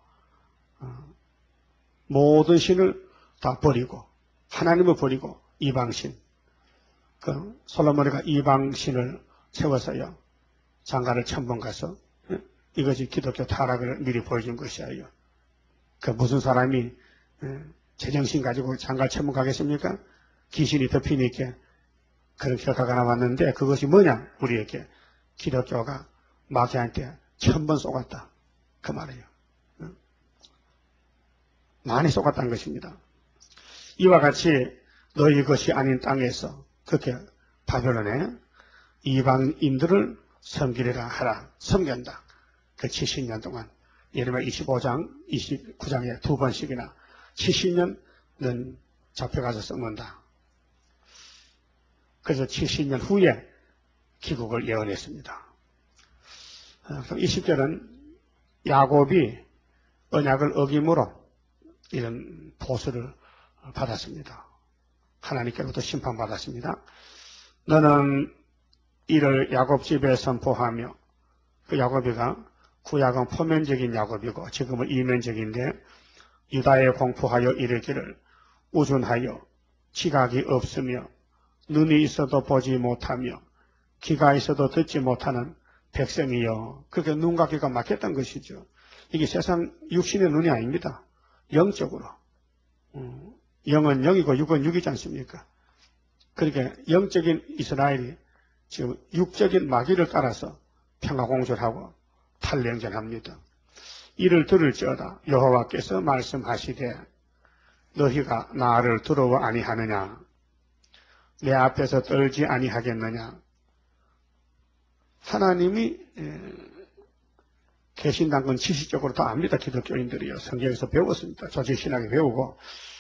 모든 신을 다 버리고 하나님을 버리고 이방신, 그 솔로몬이가 이방신을 세워서요. 장가를 1000번 가서 이것이 기독교 타락을 미리 보여준 것이에요. 그 무슨 사람이 제정신 가지고 장가를 1000번 가겠습니까? 귀신이 덮이니까 그런 결과가 나왔는데 그것이 뭐냐? 우리에게 기독교가 마귀한테 1000번 쏘갔다. 그 말이에요. 많이 쏘갔다는 것입니다. 이와 같이 너희 것이 아닌 땅에서 그렇게 바벨론에 이방인들을 섬기리라 하라. 섬긴다. 그 70년 동안 예레미야 25장, 29장에 두 번씩이나 70년은 잡혀가서 썩는다. 그래서 70년 후에 귀국을 예언했습니다. 20절은 야곱이 언약을 어김으로 이런 보수를 받았습니다. 하나님께로부터 심판받았습니다. 너는 이를 야곱 집에 선포하며 그 야곱이가 구약은 표면적인 야곱이고 지금은 이면적인데 유다에 공포하여 이르기를 우준하여 지각이 없으며 눈이 있어도 보지 못하며 귀가 있어도 듣지 못하는 백성이요. 그렇게 눈과 귀가 막혔던 것이죠. 이게 세상 육신의 눈이 아닙니다. 영적으로. 영은 영이고 육은 육이지 않습니까? 그러니까 영적인 이스라엘이 지금 육적인 마귀를 따라서 평화공주를 하고 탈령전합니다. 이를 들을지어다 여호와께서 말씀하시되 너희가 나를 두려워 아니하느냐? 내 앞에서 떨지 아니하겠느냐? 하나님이 계신다는 건 지식적으로 다 압니다. 기독교인들이요. 성경에서 배웠습니다. 조직신학에 배우고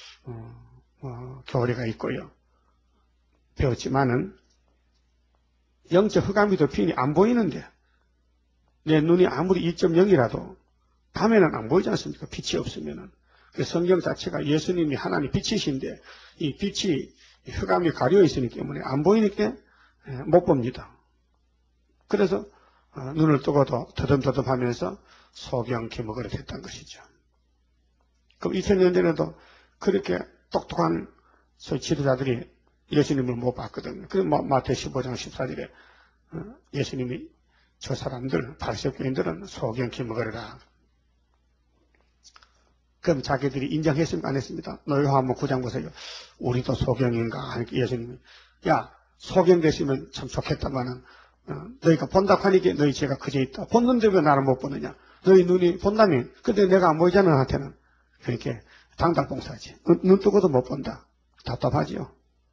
교리가 있고요. 배웠지만은 영적 흑암이 덮이니 안 보이는데 내 눈이 아무리 2.0이라도 밤에는 안 보이지 않습니까? 빛이 없으면은. 성경 자체가 예수님이 하나님 빛이신데 이 빛이 흑암이 가려 있으기 때문에 안 보이니까 못 봅니다. 그래서 눈을 뜨고도 더듬더듬 하면서 소경 기목을 했던 것이죠. 그럼 2000년 전에도 그렇게 똑똑한 소위 지도자들이 예수님을 못 봤거든요. 그래서 마태 15장 14절에 예수님이 저 사람들, 바리새교인들은 소경 기목을 해라. 그럼 자기들이 인정했습니까? 안 했습니다. 요한복음 9장 보세요. 우리도 소경인가? 하니까 예수님이 야 소경됐으면 참 좋겠다마는 너희가 본다고 하니까 너희 죄가 그저 있다. 본는데 왜 나를 못 보느냐? 너희 눈이 본다면 근데 내가 안 보이잖아 나한테는. 그렇게 당당봉사지. 눈 뜨고도 못 본다. 답답하지요.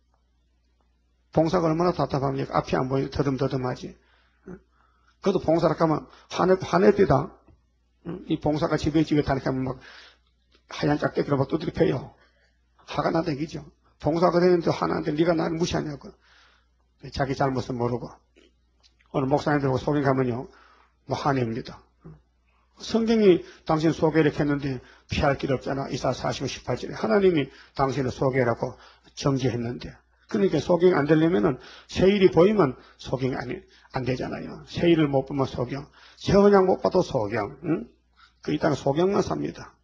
봉사가 얼마나 답답합니까? 앞이 안 보이고 더듬더듬하지. 그래도 봉사를 가면 화내비다. 이 봉사가 집에 다니까 막 하얀 짝대기로 막 두드려 패요. 화가 나대기죠. 봉사가 되는데 화나는데 네가 나를 무시하냐고. 자기 잘못은 모르고. 오늘 목사님들하고 소개 가면요. 뭐 화냅니다. 성경이 당신 소개를 했는데 피할 길 없잖아. 이사 40, 18절에. 하나님이 당신을 소개라고 정지했는데. 그러니까 소경이 안 되려면은 세일이 보이면 소경이 안 되잖아요. 세일을 못 보면 소경. 세원양 못 봐도 소경. 응? 이 땅은 소경만 삽니다.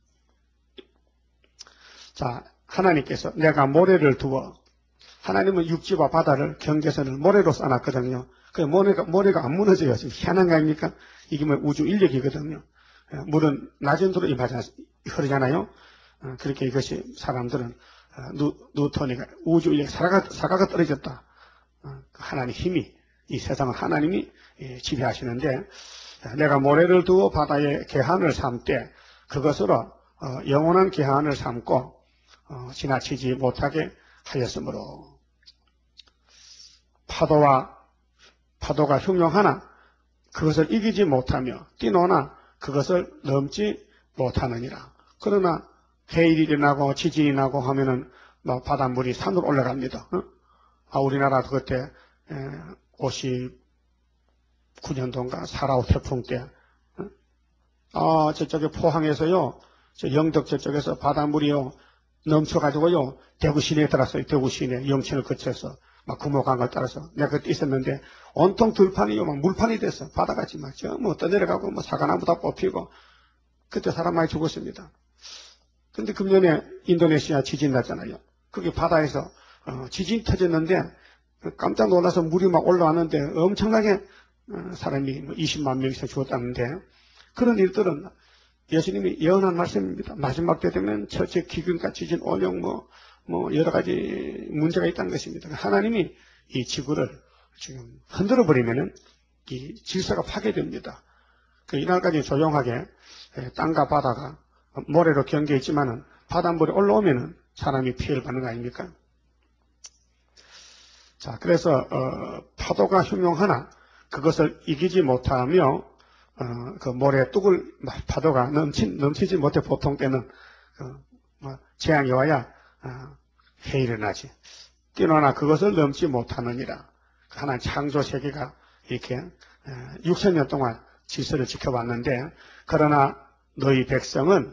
자, 하나님께서 내가 모래를 두어 하나님은 육지와 바다를 경계선을 모래로 쌓아놨거든요. 그 모래가 안 무너져요. 지금 희한한 거 아닙니까? 이게 뭐 우주 인력이거든요. 물은 낮은 도로 흐르잖아요. 그렇게 이것이 사람들은 뉴턴이가 우주 인력 사과가 떨어졌다. 하나님 힘이 이 세상은 하나님이 지배하시는데 내가 모래를 두어 바다에 개한을 삼되 그것으로 영원한 개한을 삼고 지나치지 못하게 하였으므로 파도가 흉용하나 그것을 이기지 못하며 뛰노나 그것을 넘지 못하느니라. 그러나 해일이 일어나고 지진이 나고 하면은 막 바닷물이 산으로 올라갑니다. 우리나라도 그때 59년도인가 사라오 태풍 때 저쪽에 포항에서요 저 영덕 저쪽에서 바닷물이요 넘쳐가지고요 대구 시내에 들어갔어요. 대구 시내 영천을 거쳐서 막 구목강을 따라서 내가 그때 있었는데 온통 들판이요 막 물판이 됐어. 바다같이 막 전부 떠내려가고 뭐 사과나무 다 뽑히고 그때 사람 많이 죽었습니다. 근데 금년에 인도네시아 지진 났잖아요. 그게 바다에서 지진 터졌는데 깜짝 놀라서 물이 막 올라왔는데 엄청나게 사람이 20만 명 이상 죽었다는데 그런 일들은 예수님이 예언한 말씀입니다. 마지막 때 되면 처치 기근과 지진 온영 뭐 여러 가지 문제가 있다는 것입니다. 하나님이 이 지구를 지금 흔들어 버리면은 이 질서가 파괴됩니다. 이날까지 조용하게 땅과 바다가 모래로 경계해 있지만은 바닷물이 올라오면은 사람이 피해를 받는 거 아닙니까? 자, 그래서 파도가 흉용하나 그것을 이기지 못하며 그 모래 뚝을 파도가 넘치지 못해 보통 때는 재앙이 와야 해일을 나지. 뛰어나 그것을 넘지 못하느니라. 하나님 창조 세계가 이렇게 6,000년 동안 질서를 지켜왔는데 그러나 너희 백성은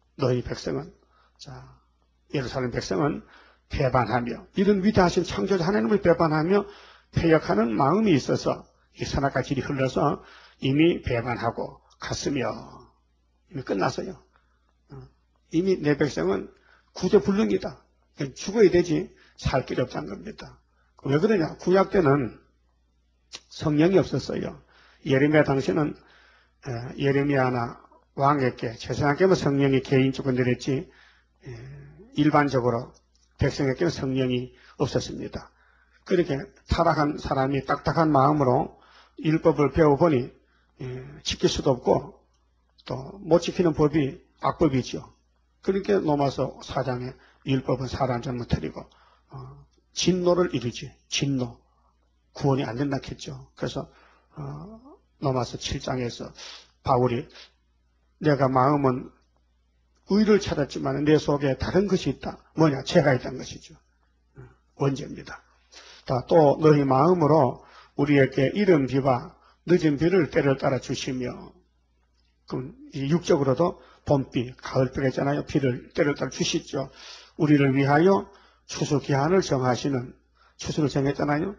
자 예루살렘 백성은 배반하며 이런 위대하신 창조자 하나님을 배반하며 패역하는 마음이 있어서 이 선악과 질이 흘러서 이미 배반하고 갔으며 이미 끝났어요. 이미 내 백성은 구제불능이다. 죽어야 되지 살 길이 없다는 겁니다. 왜 그러냐? 구약 때는 성령이 없었어요. 예레미야 당시는 예레미야나 왕에게, 제사장에게만 성령이 개인적으로 내렸지 일반적으로 백성에게는 성령이 없었습니다. 그렇게 타락한 사람이 딱딱한 마음으로 율법을 배워보니 지킬 수도 없고 또 못 지키는 법이 악법이죠. 그러니까 로마서 4장에 율법은 사람 잘못들이고 진노를 이루지. 진노. 구원이 안 된다 했죠. 그래서 로마서 7장에서 바울이 내가 마음은 의를 찾았지만 내 속에 다른 것이 있다. 뭐냐? 죄가 있다는 것이죠. 원죄입니다. 또 너희 마음으로 우리에게 이른 비와 늦은 비를 때를 따라 주시며, 그럼 육적으로도 봄비, 가을비가 있잖아요. 비를 때를 따라 주시죠. 우리를 위하여 추수 기한을 정하시는, 추수를 정했잖아요.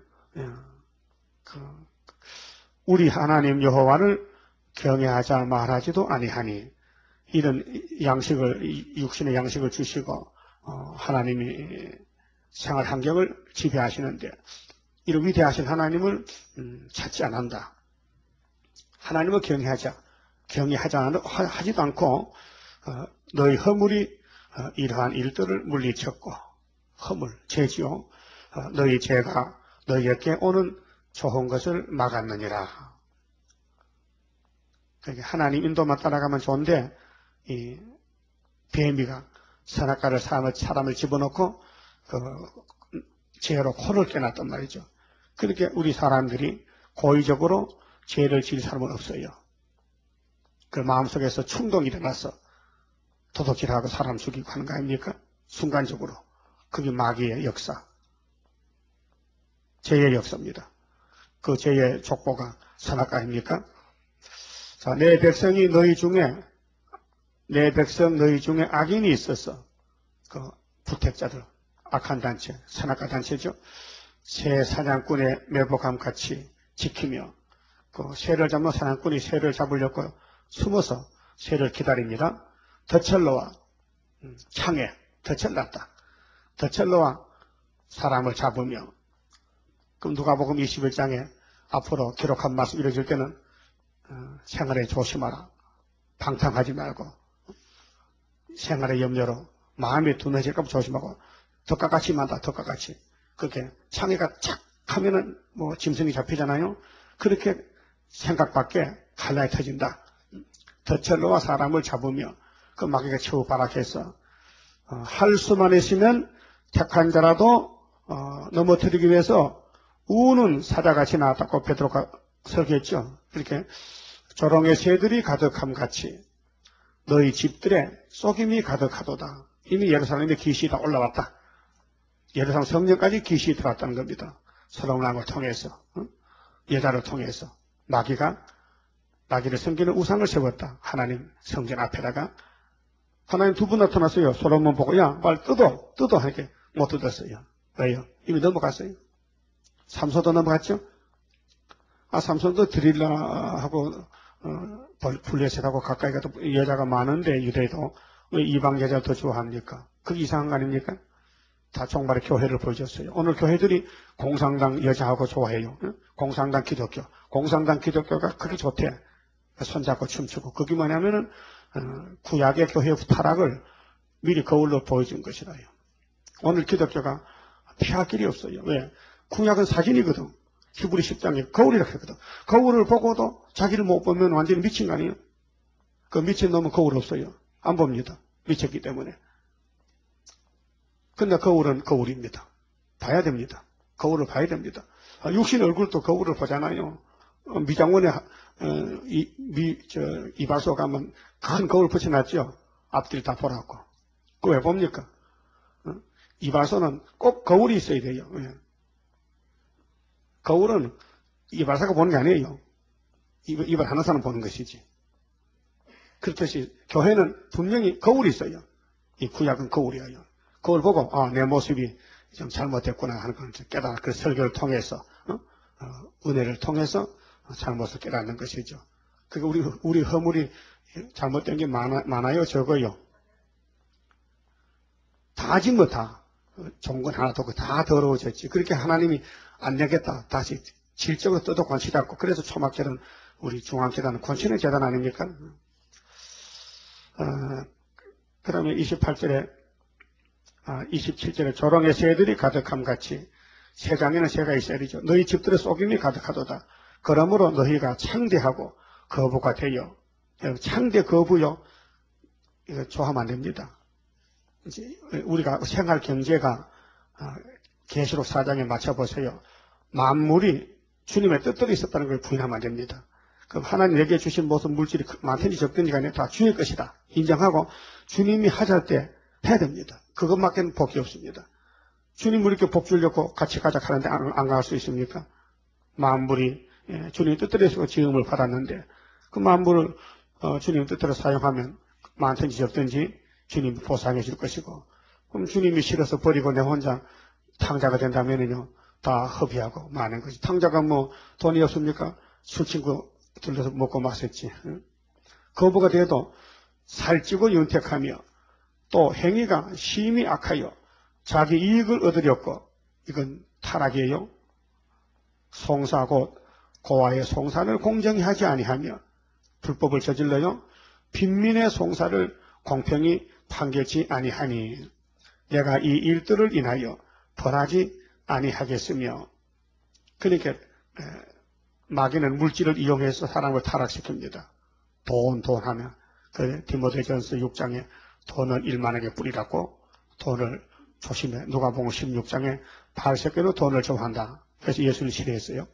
우리 하나님 여호와를 경외하자 말하지도 아니하니, 이런 양식을, 육신의 양식을 주시고 하나님이 생활 환경을 지배하시는데 이런 위대하신 하나님을 찾지 않는다. 하나님을 경외하지도 않고 너희 허물이 이러한 일들을 물리쳤고, 허물, 죄지요. 너희 죄가 너희에게 오는 좋은 것을 막았느니라. 그러니까 하나님 인도만 따라가면 좋은데 이 뱀이가 선악과를 사람을 집어넣고 죄로 코를 깨놨단 말이죠. 그렇게 우리 사람들이 고의적으로 죄를 지을 사람은 없어요. 그 마음속에서 충동이 일어나서 도둑질하고 사람 죽이고 하는 거 아닙니까? 순간적으로. 그게 마귀의 역사. 죄의 역사입니다. 그 죄의 족보가 선악과 아닙니까? 자, 내 백성 너희 중에 악인이 있어서 그 부택자들, 악한 단체, 선악과 단체죠. 새 사냥꾼의 매복함 같이 지키며 그 새를 잡는 사냥꾼이 새를 잡으려고 숨어서 새를 기다립니다. 덫을로와 창에 덫을 놨다. 덫을로와 사람을 잡으며, 그럼 누가복음 21장에 앞으로 기록한 말씀 이루어질 때는 생활에 조심하라. 방탕하지 말고 생활의 염려로 마음이 둔해질까 봐 조심하고 덕가같이 만다. 덕가같이. 그렇게 창에가 착 하면은 뭐 짐승이 잡히잖아요. 그렇게 생각밖에 칼날이 터진다. 덫을로와 사람을 잡으며 그 마귀가 최후 발악해서 할 수만 있으면 택한 자라도 넘어뜨리기 위해서 우는 사자같이 나왔다고 베드로가 설교했죠. 이렇게 조롱의 새들이 가득함 같이 너희 집들에 속임이 가득하도다. 이미 예루살렘에 귀신이 다 올라왔다. 예루살렘 성전까지 귀신이 들어왔다는 겁니다. 소돔왕을 통해서, 여자를 통해서 마귀를 섬기는 우상을 세웠다. 하나님 성전 앞에다가. 하나님 두 분 나타났어요. 솔로몬 보고 야 빨리 뜯어 하니까 못 뜯었어요. 왜요? 이미 넘어갔어요. 삼손도 넘어갔죠. 삼손도 드릴라 하고 블레셋하고 가까이 가도 여자가 많은데 유대도 왜 이방 여자를 더 좋아합니까? 그게 이상한 거 아닙니까? 다 종말의 교회를 보여줬어요. 오늘 교회들이 공산당 여자하고 좋아해요. 공산당 기독교. 공산당 기독교가 그게 좋대. 손잡고 춤추고. 그게 뭐냐면은 구약의 교회 타락을 미리 거울로 보여준 것이라요. 오늘 기독교가 피할 길이 없어요. 왜? 구약은 사진이거든. 히브리 10장에 거울이라고 했거든. 거울을 보고도 자기를 못 보면 완전히 미친 거 아니에요? 그 미친 놈은 거울 없어요. 안 봅니다. 미쳤기 때문에. 근데 거울은 거울입니다. 봐야 됩니다. 거울을 봐야 됩니다. 육신 얼굴도 거울을 보잖아요. 미장원에 이발소 가면 큰 거울 붙여놨죠. 앞뒤를 다 보라고. 그거 왜 봅니까? 이발소는 꼭 거울이 있어야 돼요. 거울은 이발사가 보는 게 아니에요. 이발하는 사람 보는 것이지. 그렇듯이 교회는 분명히 거울이 있어요. 이 구약은 거울이에요. 거울 보고 내 모습이 좀 잘못됐구나 하는 걸 깨달아. 그 설교를 통해서 은혜를 통해서 잘못을 깨닫는 것이죠. 그러니까 우리 허물이 잘못된 게 많아요, 적어요? 다지 뭐 다. 종건 하나도 없고 다 더러워졌지. 그렇게 하나님이 안 되겠다. 다시 질적으로 뜯어 권치닫고, 그래서 초막절은 우리 중앙재단은 권치는 재단 아닙니까? 그러면 28절에, 27절에 조롱의 새들이 가득함 같이 새장에는 새가 있어야 되죠. 너희 집들의 속임이 가득하도다. 그러므로 너희가 창대하고 거부가 되어. 창대 거부요. 이거 좋아하면 안 됩니다. 이제 우리가 생활 경제가 계시록 4장에 맞춰보세요. 만물이 주님의 뜻대로 있었다는 걸 부인하면 안 됩니다. 그럼 하나님 내게 주신 모든 물질이 많든지 적든지 간에 다 주의 것이다. 인정하고 주님이 하자 때 해야 됩니다. 그것밖에는 복이 없습니다. 주님 우리께 복 주려고 같이 가자 하는데 안 갈 수 있습니까? 만물이 주님의 뜻대로 해서 지음을 받았는데 그 만물을 주님의 뜻대로 사용하면 많든지 적든지 주님이 보상해 줄 것이고, 그럼 주님이 싫어서 버리고 내 혼자 탕자가 된다면은요 다 허비하고 많은 것이. 탕자가 뭐 돈이 없습니까? 술 친구 들러서 먹고 마셨지. 거부가 돼도 살찌고 윤택하며 또 행위가 심히 악하여 자기 이익을 얻으려고, 이건 타락이에요. 송사 곧 고아의 송사를 공정히 하지 아니하며 불법을 저질러요. 빈민의 송사를 공평히 판결치 아니하니 내가 이 일들을 인하여 벌하지 아니하겠으며. 그러니까 마귀는 물질을 이용해서 사람을 타락시킵니다. 돈 하면 그 디모데전서 6장에 돈을 1만에게 뿌리라고, 돈을 조심해. 누가복음 16장에 발새끼로 돈을 좋아한다. 그래서 예수를 싫어했어요.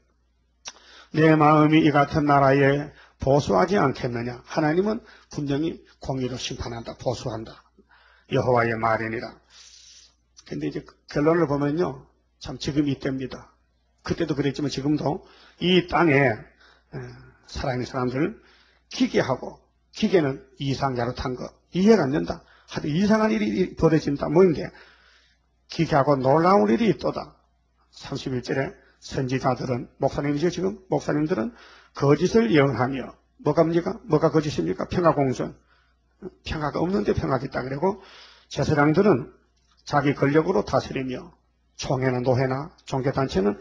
내 마음이 이 같은 나라에 보수하지 않겠느냐. 하나님은 분명히 공의로 심판한다. 보수한다. 여호와의 말이니라. 근데 이제 결론을 보면요, 참 지금 이때입니다. 그때도 그랬지만 지금도 이 땅에 살아있는 사람들 기계하고, 기계는 이상야로 탄 거 이해가 안 된다. 하여튼 이상한 일이 벌어진다. 뭔데? 기계하고 놀라운 일이 있도다. 31절에 선지자들은, 목사님이죠 지금? 목사님들은 거짓을 예언하며, 뭐가 거짓입니까? 평화공존. 평화가 없는데 평화가 있다 그러고, 제사장들은 자기 권력으로 다스리며, 총회나 노회나 종교단체는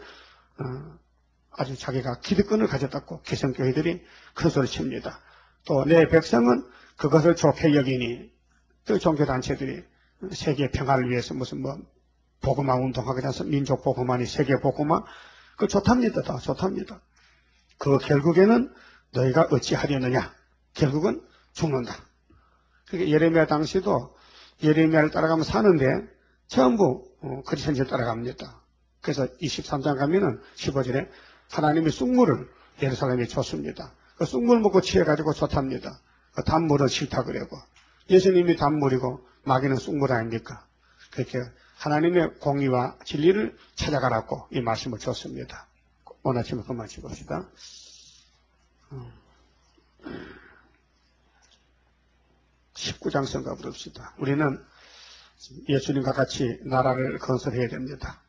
아주 자기가 기득권을 가졌다고 기성교회들이 큰 소리 칩니다. 또 내 백성은 그것을 좋게 여기니, 또 종교단체들이 세계 평화를 위해서 무슨 복음화 운동하게 돼서 민족 복음화니 세계 복음화, 그거 좋답니다. 다 좋답니다. 그 결국에는 너희가 어찌하려느냐? 결국은 죽는다. 그러니까 예레미야 당시도 예레미야를 따라가면 사는데 전부 그리스도인을 따라갑니다. 그래서 23장 가면은 15절에 하나님이 쑥물을 예루살렘에 줬습니다. 그 쑥물 먹고 취해가지고 좋답니다. 그 단물은 싫다 그러고, 예수님이 단물이고 마귀는 쑥물 아닙니까? 그렇게 하나님의 공의와 진리를 찾아가라고 이 말씀을 줬습니다. 오늘 아침에 그만 찍읍시다. 19장 성가 부릅시다. 우리는 예수님과 같이 나라를 건설해야 됩니다.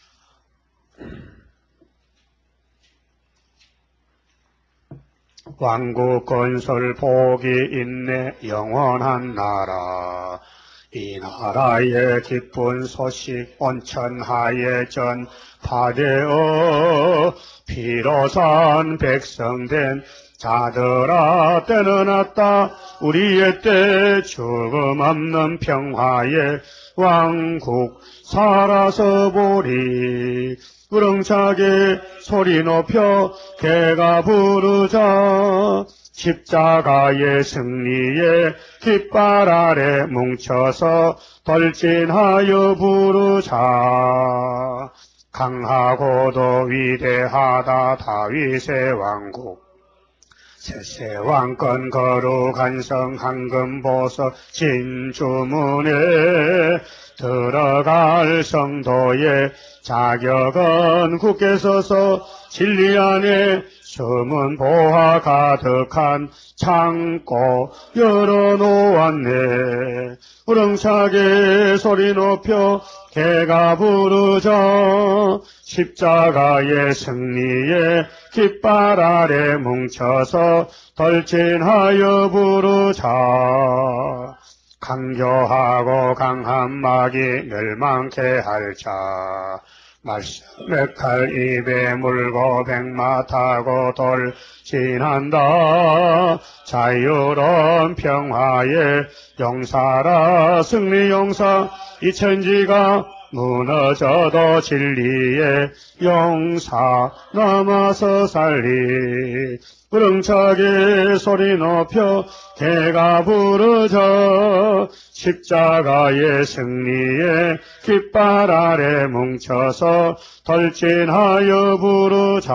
왕국 건설 복이 있네 영원한 나라. 이 나라의 기쁜 소식 온천하에 전파되어 피로 산 백성된 자들아 때는 왔다. 우리의 때 죽음 없는 평화의 왕국 살아서 보리. 우렁차게 소리 높여 개가 부르자. 십자가의 승리에 깃발 아래 뭉쳐서 돌진하여 부르자. 강하고도 위대하다 다윗의 왕국. 셋세 왕권 거룩한 성 황금보석 진주문에 들어갈 성도의 자격은 굳게 서서 진리 안에 숨은 보화 가득한 창고 열어놓았네. 우렁차게 소리 높여 개가 부르자. 십자가의 승리에 깃발 아래 뭉쳐서 돌진하여 부르자. 강교하고 강한 마귀 멸망케 할 자, 말씀의 칼 입에 물고 백마 타고 돌진한다. 자유로운 평화의 용사라 승리 용사, 이 천지가 무너져도 진리의 용사 남아서 살리. 우렁차게 소리 높여 개가 부르자. 십자가의 승리에 깃발 아래 뭉쳐서 돌진하여 부르자.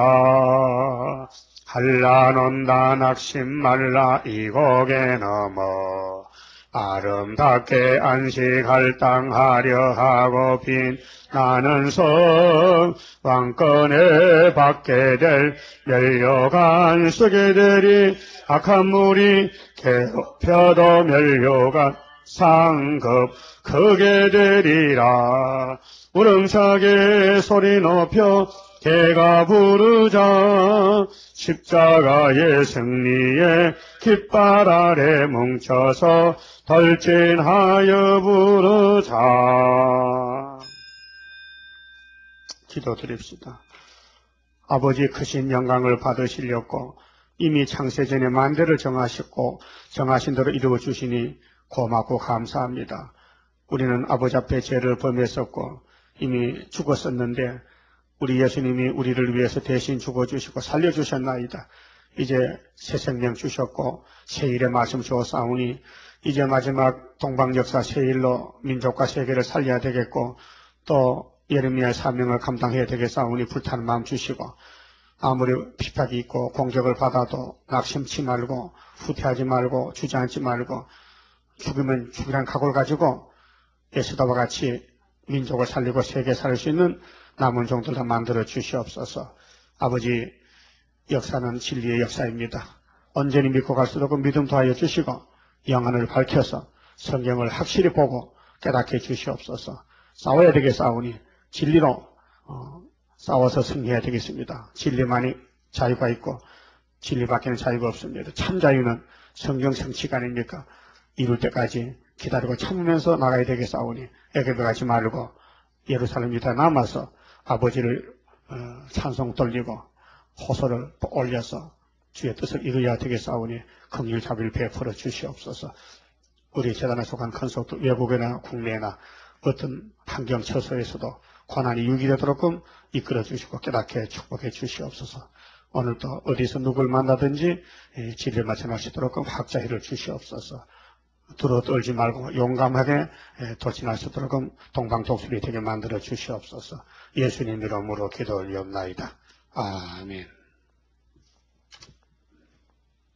한란온다 낙심 말라 이 고개 넘어. 아름답게 안식할 땅 하려 하고 빛나는 성, 왕권에 받게 될 멸류관 쓰게들이 악한 물이 괴롭혀도 멸류관 상급 크게 되리라. 우렁차게 소리 높여 개가 부르자. 십자가의 승리에 깃발 아래 뭉쳐서 돌진하여 부르자. 기도드립시다. 아버지 크신 영광을 받으시려고 이미 창세전에 만대를 정하셨고 정하신 대로 이루어 주시니 고맙고 감사합니다. 우리는 아버지 앞에 죄를 범했었고 이미 죽었었는데 우리 예수님이 우리를 위해서 대신 죽어주시고 살려주셨나이다. 이제 새 생명 주셨고 새 일의 말씀 주었사오니 이제 마지막 동방역사 새 일로 민족과 세계를 살려야 되겠고 또 예레미야의 사명을 감당해야 되겠사오니 불타는 마음 주시고 아무리 핍박이 있고 공격을 받아도 낙심치 말고 후퇴하지 말고 주저앉지 말고 죽으면 죽이란 각오를 가지고 예수다와 같이 민족을 살리고 세계 살릴 수 있는 남은 종들 다 만들어 주시옵소서. 아버지, 역사는 진리의 역사입니다. 온전히 믿고 갈 수 있도록 믿음 더하여 주시고 영안을 밝혀서 성경을 확실히 보고 깨닫게 주시옵소서. 싸워야 되겠사오니 진리로 싸워서 승리해야 되겠습니다. 진리만이 자유가 있고 진리밖에는 자유가 없습니다. 참 자유는 성경 성취가 아닙니까? 이룰 때까지 기다리고 참으면서 나가야 되겠사오니 애굽에 말고 예루살렘 유다에 남아서 아버지를 찬송 돌리고 호소를 올려서 주의 뜻을 이루어야 되겠사오니 긍휼 자비를 베풀어 주시옵소서. 우리 재단에 속한 큰 속도 외국이나 국내나 어떤 환경 처소에서도 고난이 유기되도록 이끌어 주시고 깨닫게 축복해 주시옵소서. 오늘도 어디서 누굴 만나든지 진리를 마쳐날 수 있도록 확자희를 주시옵소서. 두려 떨지 말고 용감하게 도진할 수 있도록 동방독수리 되게 만들어 주시옵소서. 예수님 이름으로 기도 올리옵나이다. 아멘.